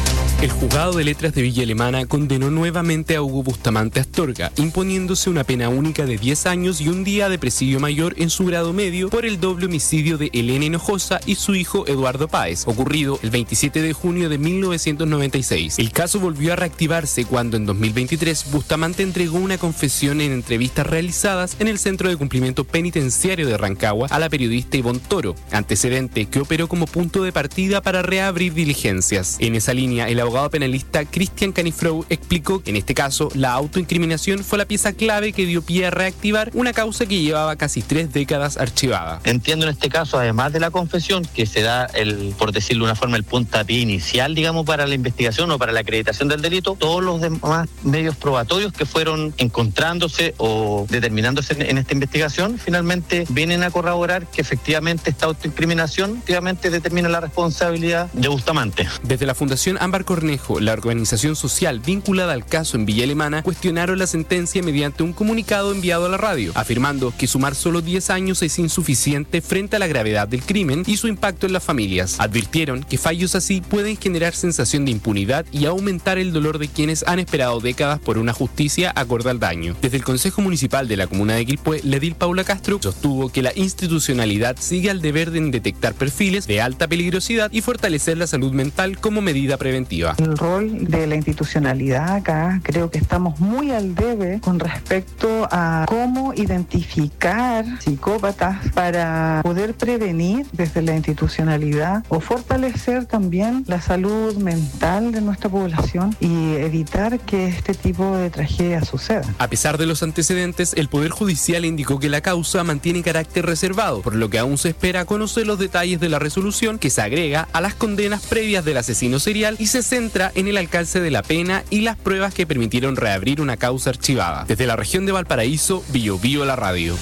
El juzgado de letras de Villa Alemana condenó nuevamente a Hugo Bustamante Astorga, imponiéndose una pena única de diez años y un día de presidio mayor en su grado medio por el doble homicidio de Elena Hinojosa y su hijo Eduardo Páez, ocurrido el veintisiete de junio de mil novecientos noventa y seis. El caso volvió a reactivarse cuando en dos mil veintitrés Bustamante entregó una confesión en entrevistas realizadas en el Centro de Cumplimiento Penitenciario de Rancagua a la periodista Ivonne Toro, antecedente que operó como punto de partida para reabrir diligencias. En esa línea, el abogado penalista Christian Canifrou explicó que en este caso la autoincriminación fue la pieza clave que dio pie a reactivar una causa que llevaba casi tres décadas archivada. Entiendo en este caso, además de la confesión, que se da, el, por decirlo de una forma, el puntapié inicial, digamos, para la investigación o para la acreditación del delito, todos los demás medios probatorios que fueron encontrándose o determinándose en, en esta investigación, finalmente vienen a corroborar que efectivamente esta autoincriminación efectivamente determina la responsabilidad de Bustamante. Desde la Fundación Ámbar Cornejo, la organización social vinculada al caso en Villa Alemana, cuestionaron la sentencia mediante un comunicado enviado a la radio, afirmando que sumar solo diez años es insuficiente frente a la gravedad del crimen y su impacto en las familias. Advirtieron que fallos así pueden generar sensación de impunidad y aumentar el dolor de quienes han esperado décadas por una justicia acorde al daño. Desde el Consejo Municipal de la Comuna de Quilpué, la edil Paula Castro sostuvo que la institucionalidad sigue al deber de detectar perfiles de alta peligrosidad y fortalecer la salud mental como medida preventiva. El rol de la institucionalidad acá, creo que estamos muy al debe con respecto a cómo identificar psicópatas para poder prevenir desde la institucionalidad o fortalecer también la salud mental de nuestra población y evitar que este tipo de tragedias sucedan. A pesar de los antecedentes, el Poder Judicial indicó que la causa mantiene carácter reservado, por lo que aún se espera conocer los detalles de la resolución que se agrega a las condenas previas del asesino serial y se centra en el alcance de la pena y las pruebas que permitieron reabrir una causa archivada. Desde la región de Valparaíso, Bio Bio la radio.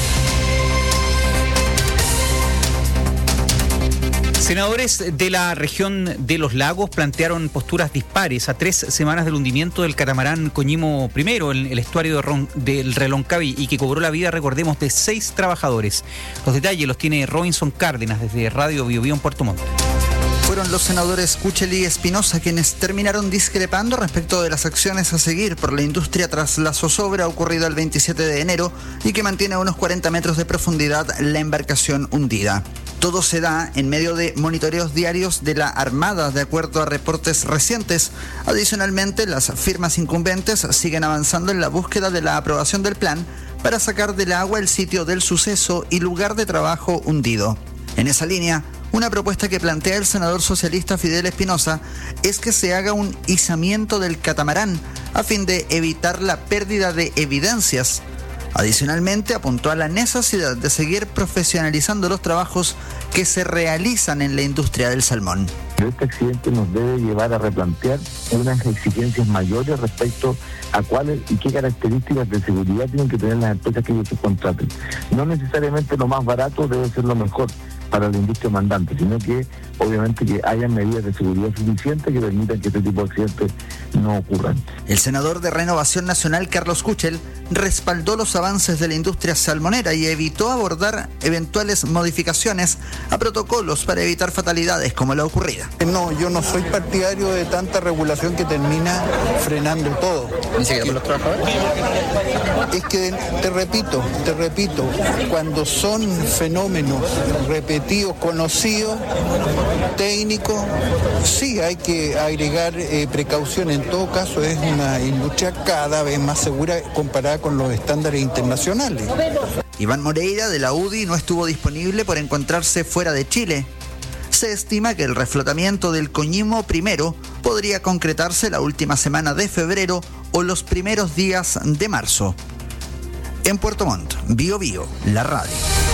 Senadores de la región de Los Lagos plantearon posturas dispares a tres semanas del hundimiento del catamarán Coñimo primero en el estuario de Ron, del Reloncaví y que cobró la vida, recordemos, de seis trabajadores. Los detalles los tiene Robinson Cárdenas desde Radio Bio Bio en Puerto Montt. Fueron los senadores Kuchel y Espinosa quienes terminaron discrepando respecto de las acciones a seguir por la industria tras la zozobra ocurrida el veintisiete de enero y que mantiene a unos cuarenta metros de profundidad la embarcación hundida. Todo se da en medio de monitoreos diarios de la Armada, de acuerdo a reportes recientes. Adicionalmente, las firmas incumbentes siguen avanzando en la búsqueda de la aprobación del plan para sacar del agua el sitio del suceso y lugar de trabajo hundido. En esa línea, una propuesta que plantea el senador socialista Fidel Espinosa es que se haga un izamiento del catamarán a fin de evitar la pérdida de evidencias. Adicionalmente, apuntó a la necesidad de seguir profesionalizando los trabajos que se realizan en la industria del salmón. Este accidente nos debe llevar a replantear unas exigencias mayores respecto a cuáles y qué características de seguridad tienen que tener las empresas que ellos subcontraten. No necesariamente lo más barato debe ser lo mejor para la industria mandante, sino que obviamente que haya medidas de seguridad suficientes que permitan que este tipo de accidentes no ocurran. El senador de Renovación Nacional, Carlos Kuchel, respaldó los avances de la industria salmonera y evitó abordar eventuales modificaciones a protocolos para evitar fatalidades como la ocurrida. No, yo no soy partidario de tanta regulación que termina frenando todo. ¿Ni siquiera por los trabajadores? Es que, te repito, te repito, cuando son fenómenos repetidos, conocidos, técnicos, sí hay que agregar eh, precaución. En todo caso, es una industria cada vez más segura comparada con los estándares internacionales. Iván Moreira, de la U D I, no estuvo disponible por encontrarse fuera de Chile. Se estima que el reflotamiento del Coñimo primero podría concretarse la última semana de febrero o los primeros días de marzo. En Puerto Montt, Bio Bio, la radio.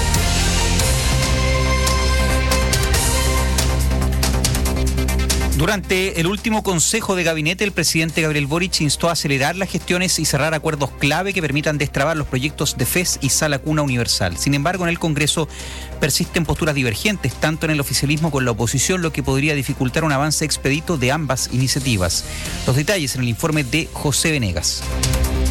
Durante el último consejo de gabinete, el presidente Gabriel Boric instó a acelerar las gestiones y cerrar acuerdos clave que permitan destrabar los proyectos de F E S y Sala Cuna Universal. Sin embargo, en el Congreso persisten posturas divergentes, tanto en el oficialismo como en la oposición, lo que podría dificultar un avance expedito de ambas iniciativas. Los detalles en el informe de José Venegas.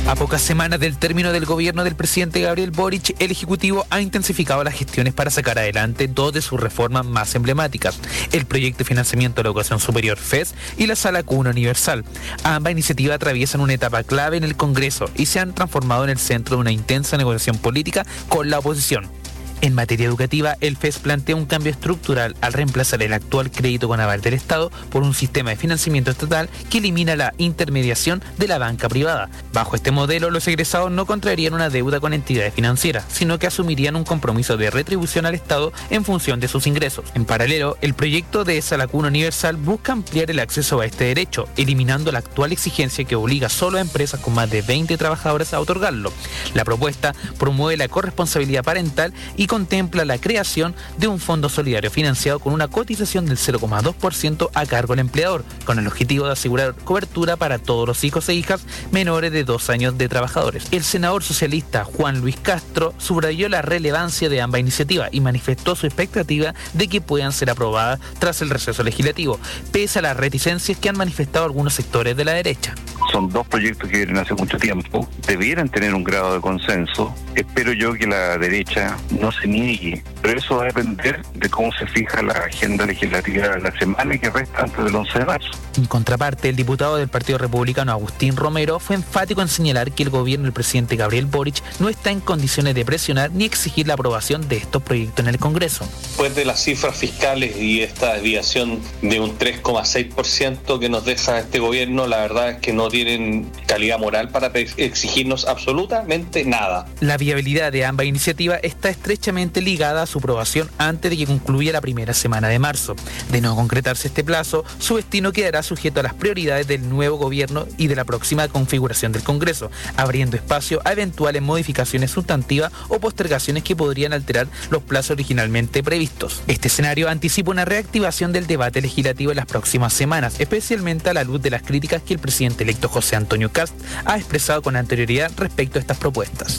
A pocas semanas del término del gobierno del presidente Gabriel Boric, el Ejecutivo ha intensificado las gestiones para sacar adelante dos de sus reformas más emblemáticas, el Proyecto de Financiamiento de la Educación Superior F E S y la Sala Cuna Universal. Ambas iniciativas atraviesan una etapa clave en el Congreso y se han transformado en el centro de una intensa negociación política con la oposición. En materia educativa, el F E S plantea un cambio estructural al reemplazar el actual crédito con aval del Estado por un sistema de financiamiento estatal que elimina la intermediación de la banca privada. Bajo este modelo, los egresados no contraerían una deuda con entidades financieras, sino que asumirían un compromiso de retribución al Estado en función de sus ingresos. En paralelo, el proyecto de Sala Cuna Universal busca ampliar el acceso a este derecho, eliminando la actual exigencia que obliga solo a empresas con más de veinte trabajadores a otorgarlo. La propuesta promueve la corresponsabilidad parental y contempla la creación de un fondo solidario financiado con una cotización del cero coma dos por ciento a cargo del empleador, con el objetivo de asegurar cobertura para todos los hijos e hijas menores de dos años de trabajadores. El senador socialista Juan Luis Castro subrayó la relevancia de ambas iniciativas y manifestó su expectativa de que puedan ser aprobadas tras el receso legislativo, pese a las reticencias que han manifestado algunos sectores de la derecha. Son dos proyectos que vienen hace mucho tiempo, debieran tener un grado de consenso. Espero yo que la derecha no se niegue, pero eso va a depender de cómo se fija la agenda legislativa de la semana que resta antes del once de marzo. En contraparte, el diputado del Partido Republicano Agustín Romero fue enfático en señalar que el gobierno del presidente Gabriel Boric no está en condiciones de presionar ni exigir la aprobación de estos proyectos en el Congreso. Después de las cifras fiscales y esta desviación de un tres coma seis por ciento que nos deja este gobierno, la verdad es que no tienen calidad moral para exigirnos absolutamente nada. La viabilidad de ambas iniciativas está estrechamente ligada a su aprobación antes de que concluya la primera semana de marzo. De no concretarse este plazo, su destino quedará sujeto a las prioridades del nuevo gobierno y de la próxima configuración del Congreso, abriendo espacio a eventuales modificaciones sustantivas o postergaciones que podrían alterar los plazos originalmente previstos. Este escenario anticipa una reactivación del debate legislativo en las próximas semanas, especialmente a la luz de las críticas que el presidente electo José Antonio Kast ha expresado con anterioridad respecto a estas propuestas.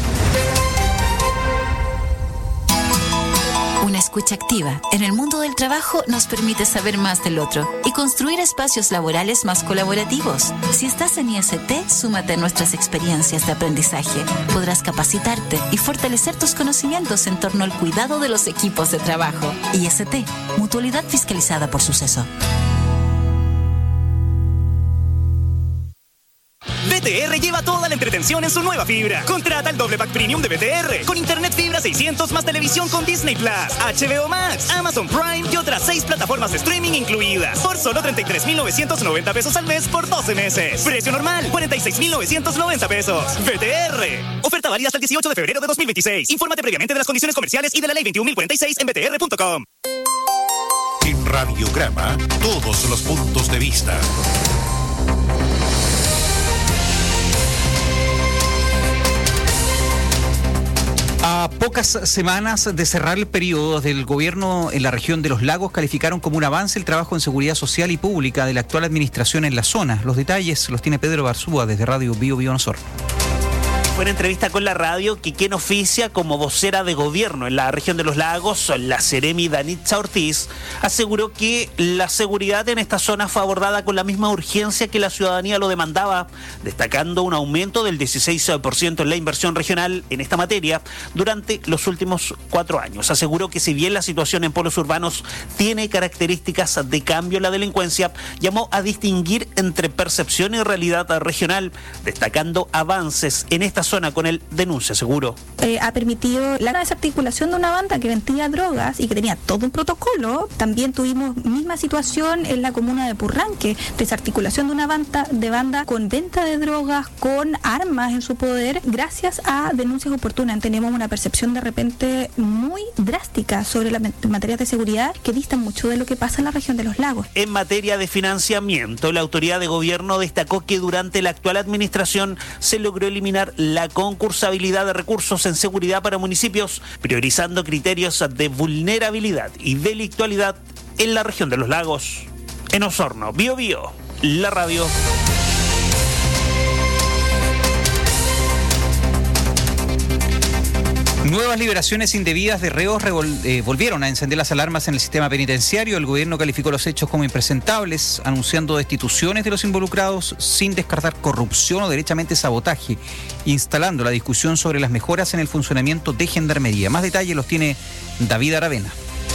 Una escucha activa en el mundo del trabajo nos permite saber más del otro y construir espacios laborales más colaborativos. Si estás en I S T, súmate a nuestras experiencias de aprendizaje. Podrás capacitarte y fortalecer tus conocimientos en torno al cuidado de los equipos de trabajo. I S T, mutualidad fiscalizada por Suceso. B T R lleva toda la entretención en su nueva fibra. Contrata el doble pack premium de B T R con internet fibra seiscientos más televisión con Disney Plus, H B O Max, Amazon Prime y otras seis plataformas de streaming incluidas por solo treinta y tres mil novecientos noventa pesos al mes por doce meses. Precio normal cuarenta y seis mil novecientos noventa pesos. B T R. Oferta válida hasta el dieciocho de febrero de dos mil veintiséis. Infórmate previamente de las condiciones comerciales y de la ley veintiún mil cuarenta y seis en b t r punto com. En Radiograma, todos los puntos de vista. A pocas semanas de cerrar el periodo del gobierno en la región de Los Lagos, calificaron como un avance el trabajo en seguridad social y pública de la actual administración en la zona. Los detalles los tiene Pedro Barzúa desde Radio Bio Bio Nosor. Fue en entrevista con la radio que quien oficia como vocera de gobierno en la región de Los Lagos, la Seremi Danitza Ortiz, aseguró que la seguridad en esta zona fue abordada con la misma urgencia que la ciudadanía lo demandaba, destacando un aumento del dieciséis por ciento en la inversión regional en esta materia durante los últimos cuatro años. Aseguró que si bien la situación en polos urbanos tiene características de cambio en la delincuencia, llamó a distinguir entre percepción y realidad regional, destacando avances en esta zona con el Denuncia Seguro. Eh, ha permitido la desarticulación de una banda que vendía drogas y que tenía todo un protocolo. También tuvimos misma situación en la comuna de Purranque, desarticulación de una banda, de banda con venta de drogas, con armas en su poder, gracias a denuncias oportunas. Tenemos una percepción de repente muy drástica sobre las materias de seguridad que distan mucho de lo que pasa en la región de Los Lagos. En materia de financiamiento, la autoridad de gobierno destacó que durante la actual administración se logró eliminar la la concursabilidad de recursos en seguridad para municipios, priorizando criterios de vulnerabilidad y delictualidad en la región de Los Lagos. En Osorno, Bio Bio, la radio. Nuevas liberaciones indebidas de reos revol- eh, volvieron a encender las alarmas en el sistema penitenciario. El gobierno calificó los hechos como impresentables, anunciando destituciones de los involucrados sin descartar corrupción o derechamente sabotaje, instalando la discusión sobre las mejoras en el funcionamiento de Gendarmería. Más detalles los tiene David Aravena.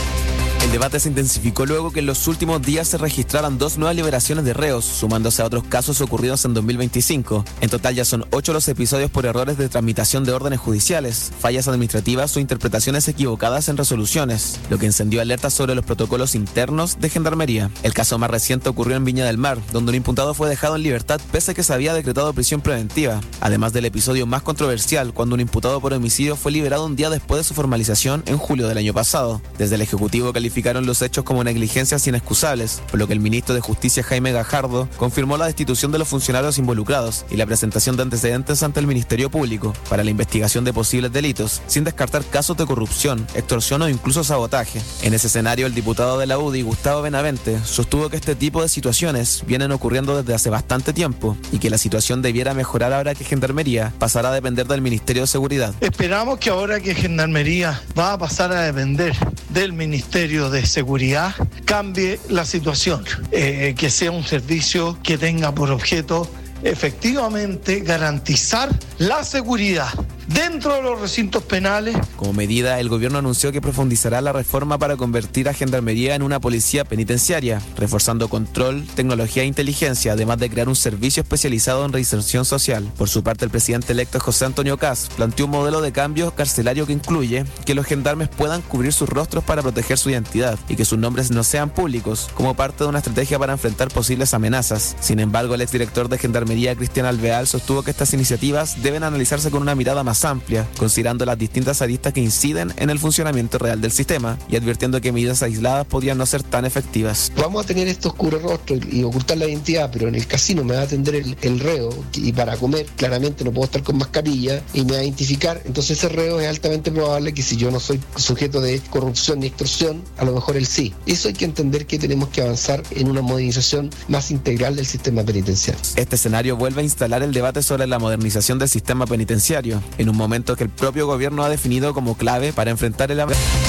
El debate se intensificó luego que en los últimos días se registraran dos nuevas liberaciones de reos, sumándose a otros casos ocurridos en dos mil veinticinco. En total ya son ocho los episodios por errores de tramitación de órdenes judiciales, fallas administrativas o interpretaciones equivocadas en resoluciones, lo que encendió alertas sobre los protocolos internos de Gendarmería. El caso más reciente ocurrió en Viña del Mar, donde un imputado fue dejado en libertad pese a que se había decretado prisión preventiva, además del episodio más controversial, cuando un imputado por homicidio fue liberado un día después de su formalización en julio del año pasado. Desde el Ejecutivo calificaron los hechos como negligencias inexcusables, por lo que el ministro de Justicia Jaime Gajardo confirmó la destitución de los funcionarios involucrados y la presentación de antecedentes ante el Ministerio Público para la investigación de posibles delitos, sin descartar casos de corrupción, extorsión o incluso sabotaje. En ese escenario, el diputado de la U D I, Gustavo Benavente, sostuvo que este tipo de situaciones vienen ocurriendo desde hace bastante tiempo y que la situación debiera mejorar ahora que Gendarmería pasará a depender del Ministerio de Seguridad. Esperamos que ahora que Gendarmería va a pasar a depender del Ministerio de Seguridad, cambie la situación, eh, que sea un servicio que tenga por objeto efectivamente garantizar la seguridad dentro de los recintos penales. Como medida, el gobierno anunció que profundizará la reforma para convertir a Gendarmería en una policía penitenciaria, reforzando control, tecnología e inteligencia, además de crear un servicio especializado en reinserción social. Por su parte, el presidente electo José Antonio Kast planteó un modelo de cambio carcelario que incluye que los gendarmes puedan cubrir sus rostros para proteger su identidad y que sus nombres no sean públicos, como parte de una estrategia para enfrentar posibles amenazas. Sin embargo, el exdirector de Gendarmería, Cristian Alvear, sostuvo que estas iniciativas deben analizarse con una mirada más amplia, considerando las distintas aristas que inciden en el funcionamiento real del sistema y advirtiendo que medidas aisladas podrían no ser tan efectivas. Vamos a tener estos cubrerrostros y ocultar la identidad, pero en el casino me va a atender el, el reo y para comer claramente no puedo estar con mascarilla y me va a identificar, entonces ese reo es altamente probable que si yo no soy sujeto de corrupción ni extorsión, a lo mejor él sí. Eso hay que entender que tenemos que avanzar en una modernización más integral del sistema penitenciario. Este escenario vuelve a instalar el debate sobre la modernización del sistema penitenciario, en un momento que el propio gobierno ha definido como clave para enfrentar el...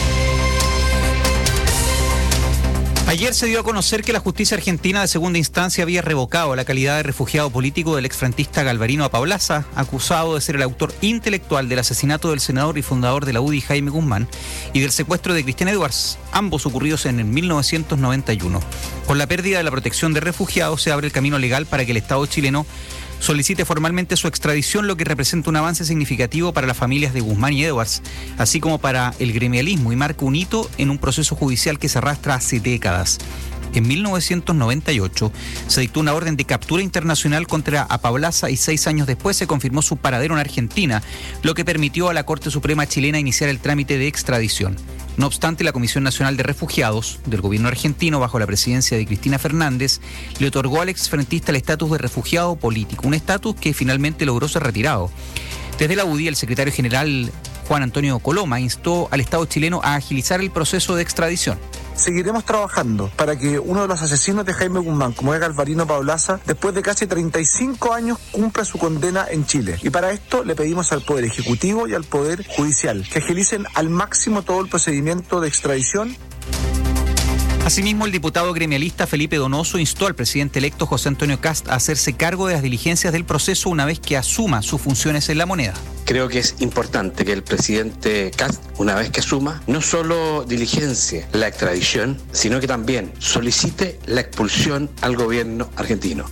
Ayer se dio a conocer que la justicia argentina de segunda instancia había revocado la calidad de refugiado político del exfrentista Galvarino Apaolaza, acusado de ser el autor intelectual del asesinato del senador y fundador de la U D I Jaime Guzmán y del secuestro de Cristian Edwards, ambos ocurridos en el mil novecientos noventa y uno. Con la pérdida de la protección de refugiados se abre el camino legal para que el Estado chileno solicite formalmente su extradición, lo que representa un avance significativo para las familias de Guzmán y Edwards, así como para el gremialismo, y marca un hito en un proceso judicial que se arrastra hace décadas. En mil novecientos noventa y ocho se dictó una orden de captura internacional contra Apaolaza y seis años después se confirmó su paradero en Argentina, lo que permitió a la Corte Suprema chilena iniciar el trámite de extradición. No obstante, la Comisión Nacional de Refugiados del gobierno argentino, bajo la presidencia de Cristina Fernández, le otorgó al exfrentista el estatus de refugiado político, un estatus que finalmente logró ser retirado. Desde la U D I, el secretario general Juan Antonio Coloma instó al Estado chileno a agilizar el proceso de extradición. Seguiremos trabajando para que uno de los asesinos de Jaime Guzmán, como es Galvarino Apaolaza, después de casi treinta y cinco años cumpla su condena en Chile. Y para esto le pedimos al Poder Ejecutivo y al Poder Judicial que agilicen al máximo todo el procedimiento de extradición. Asimismo, el diputado gremialista Felipe Donoso instó al presidente electo José Antonio Kast a hacerse cargo de las diligencias del proceso una vez que asuma sus funciones en la moneda. Creo que es importante que el presidente Kast, una vez que asuma, no solo diligencie la extradición, sino que también solicite la expulsión al gobierno argentino.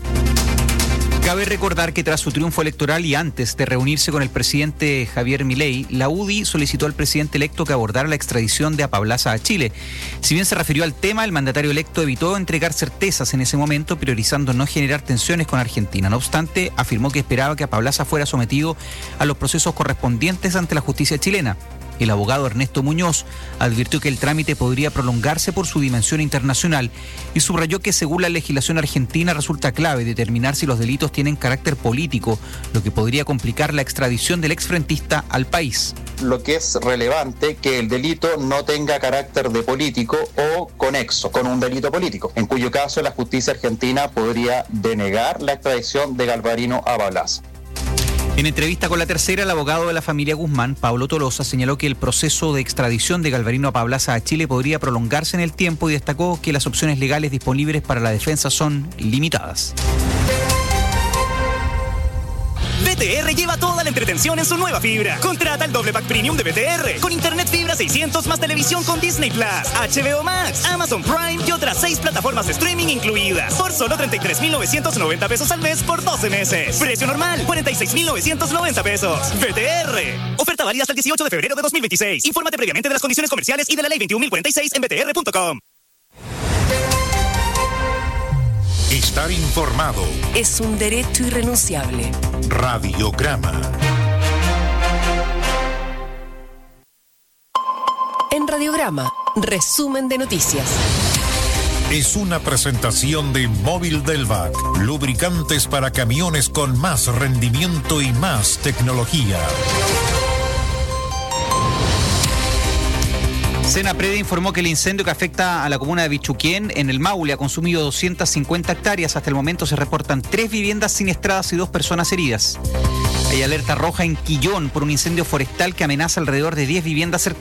Cabe recordar que tras su triunfo electoral y antes de reunirse con el presidente Javier Milei, la U D I solicitó al presidente electo que abordara la extradición de Apaolaza a Chile. Si bien se refirió al tema, el mandatario electo evitó entregar certezas en ese momento, priorizando no generar tensiones con Argentina. No obstante, afirmó que esperaba que Apaolaza fuera sometido a los procesos correspondientes ante la justicia chilena. El abogado Ernesto Muñoz advirtió que el trámite podría prolongarse por su dimensión internacional y subrayó que según la legislación argentina resulta clave determinar si los delitos tienen carácter político, lo que podría complicar la extradición del exfrentista al país. Lo que es relevante que el delito no tenga carácter de político o conexo con un delito político, en cuyo caso la justicia argentina podría denegar la extradición de Galvarino Apaolaza. En entrevista con La Tercera, el abogado de la familia Guzmán, Pablo Tolosa, señaló que el proceso de extradición de Galvarino Apablaza a Chile podría prolongarse en el tiempo y destacó que las opciones legales disponibles para la defensa son limitadas. B T R lleva toda la entretención en su nueva fibra. Contrata el doble pack premium de B T R con internet fibra seiscientos más televisión con Disney Plus, H B O Max, Amazon Prime y otras seis plataformas de streaming incluidas por solo treinta y tres mil novecientos noventa pesos al mes por doce meses. Precio normal cuarenta y seis mil novecientos noventa pesos. B T R. Oferta válida hasta el dieciocho de febrero de dos mil veintiséis. Infórmate previamente de las condiciones comerciales y de la ley veintiún mil cuarenta y seis en b t r punto com. Estar informado. Es un derecho irrenunciable. Radiograma. En Radiograma, resumen de noticias. Es una presentación de Móvil del V A C. Lubricantes para camiones con más rendimiento y más tecnología. Senaprede informó que el incendio que afecta a la comuna de Bichuquén, en el Maule, ha consumido doscientas cincuenta hectáreas. Hasta el momento se reportan tres viviendas siniestradas y dos personas heridas. Hay alerta roja en Quillón por un incendio forestal que amenaza alrededor de diez viviendas cercanas.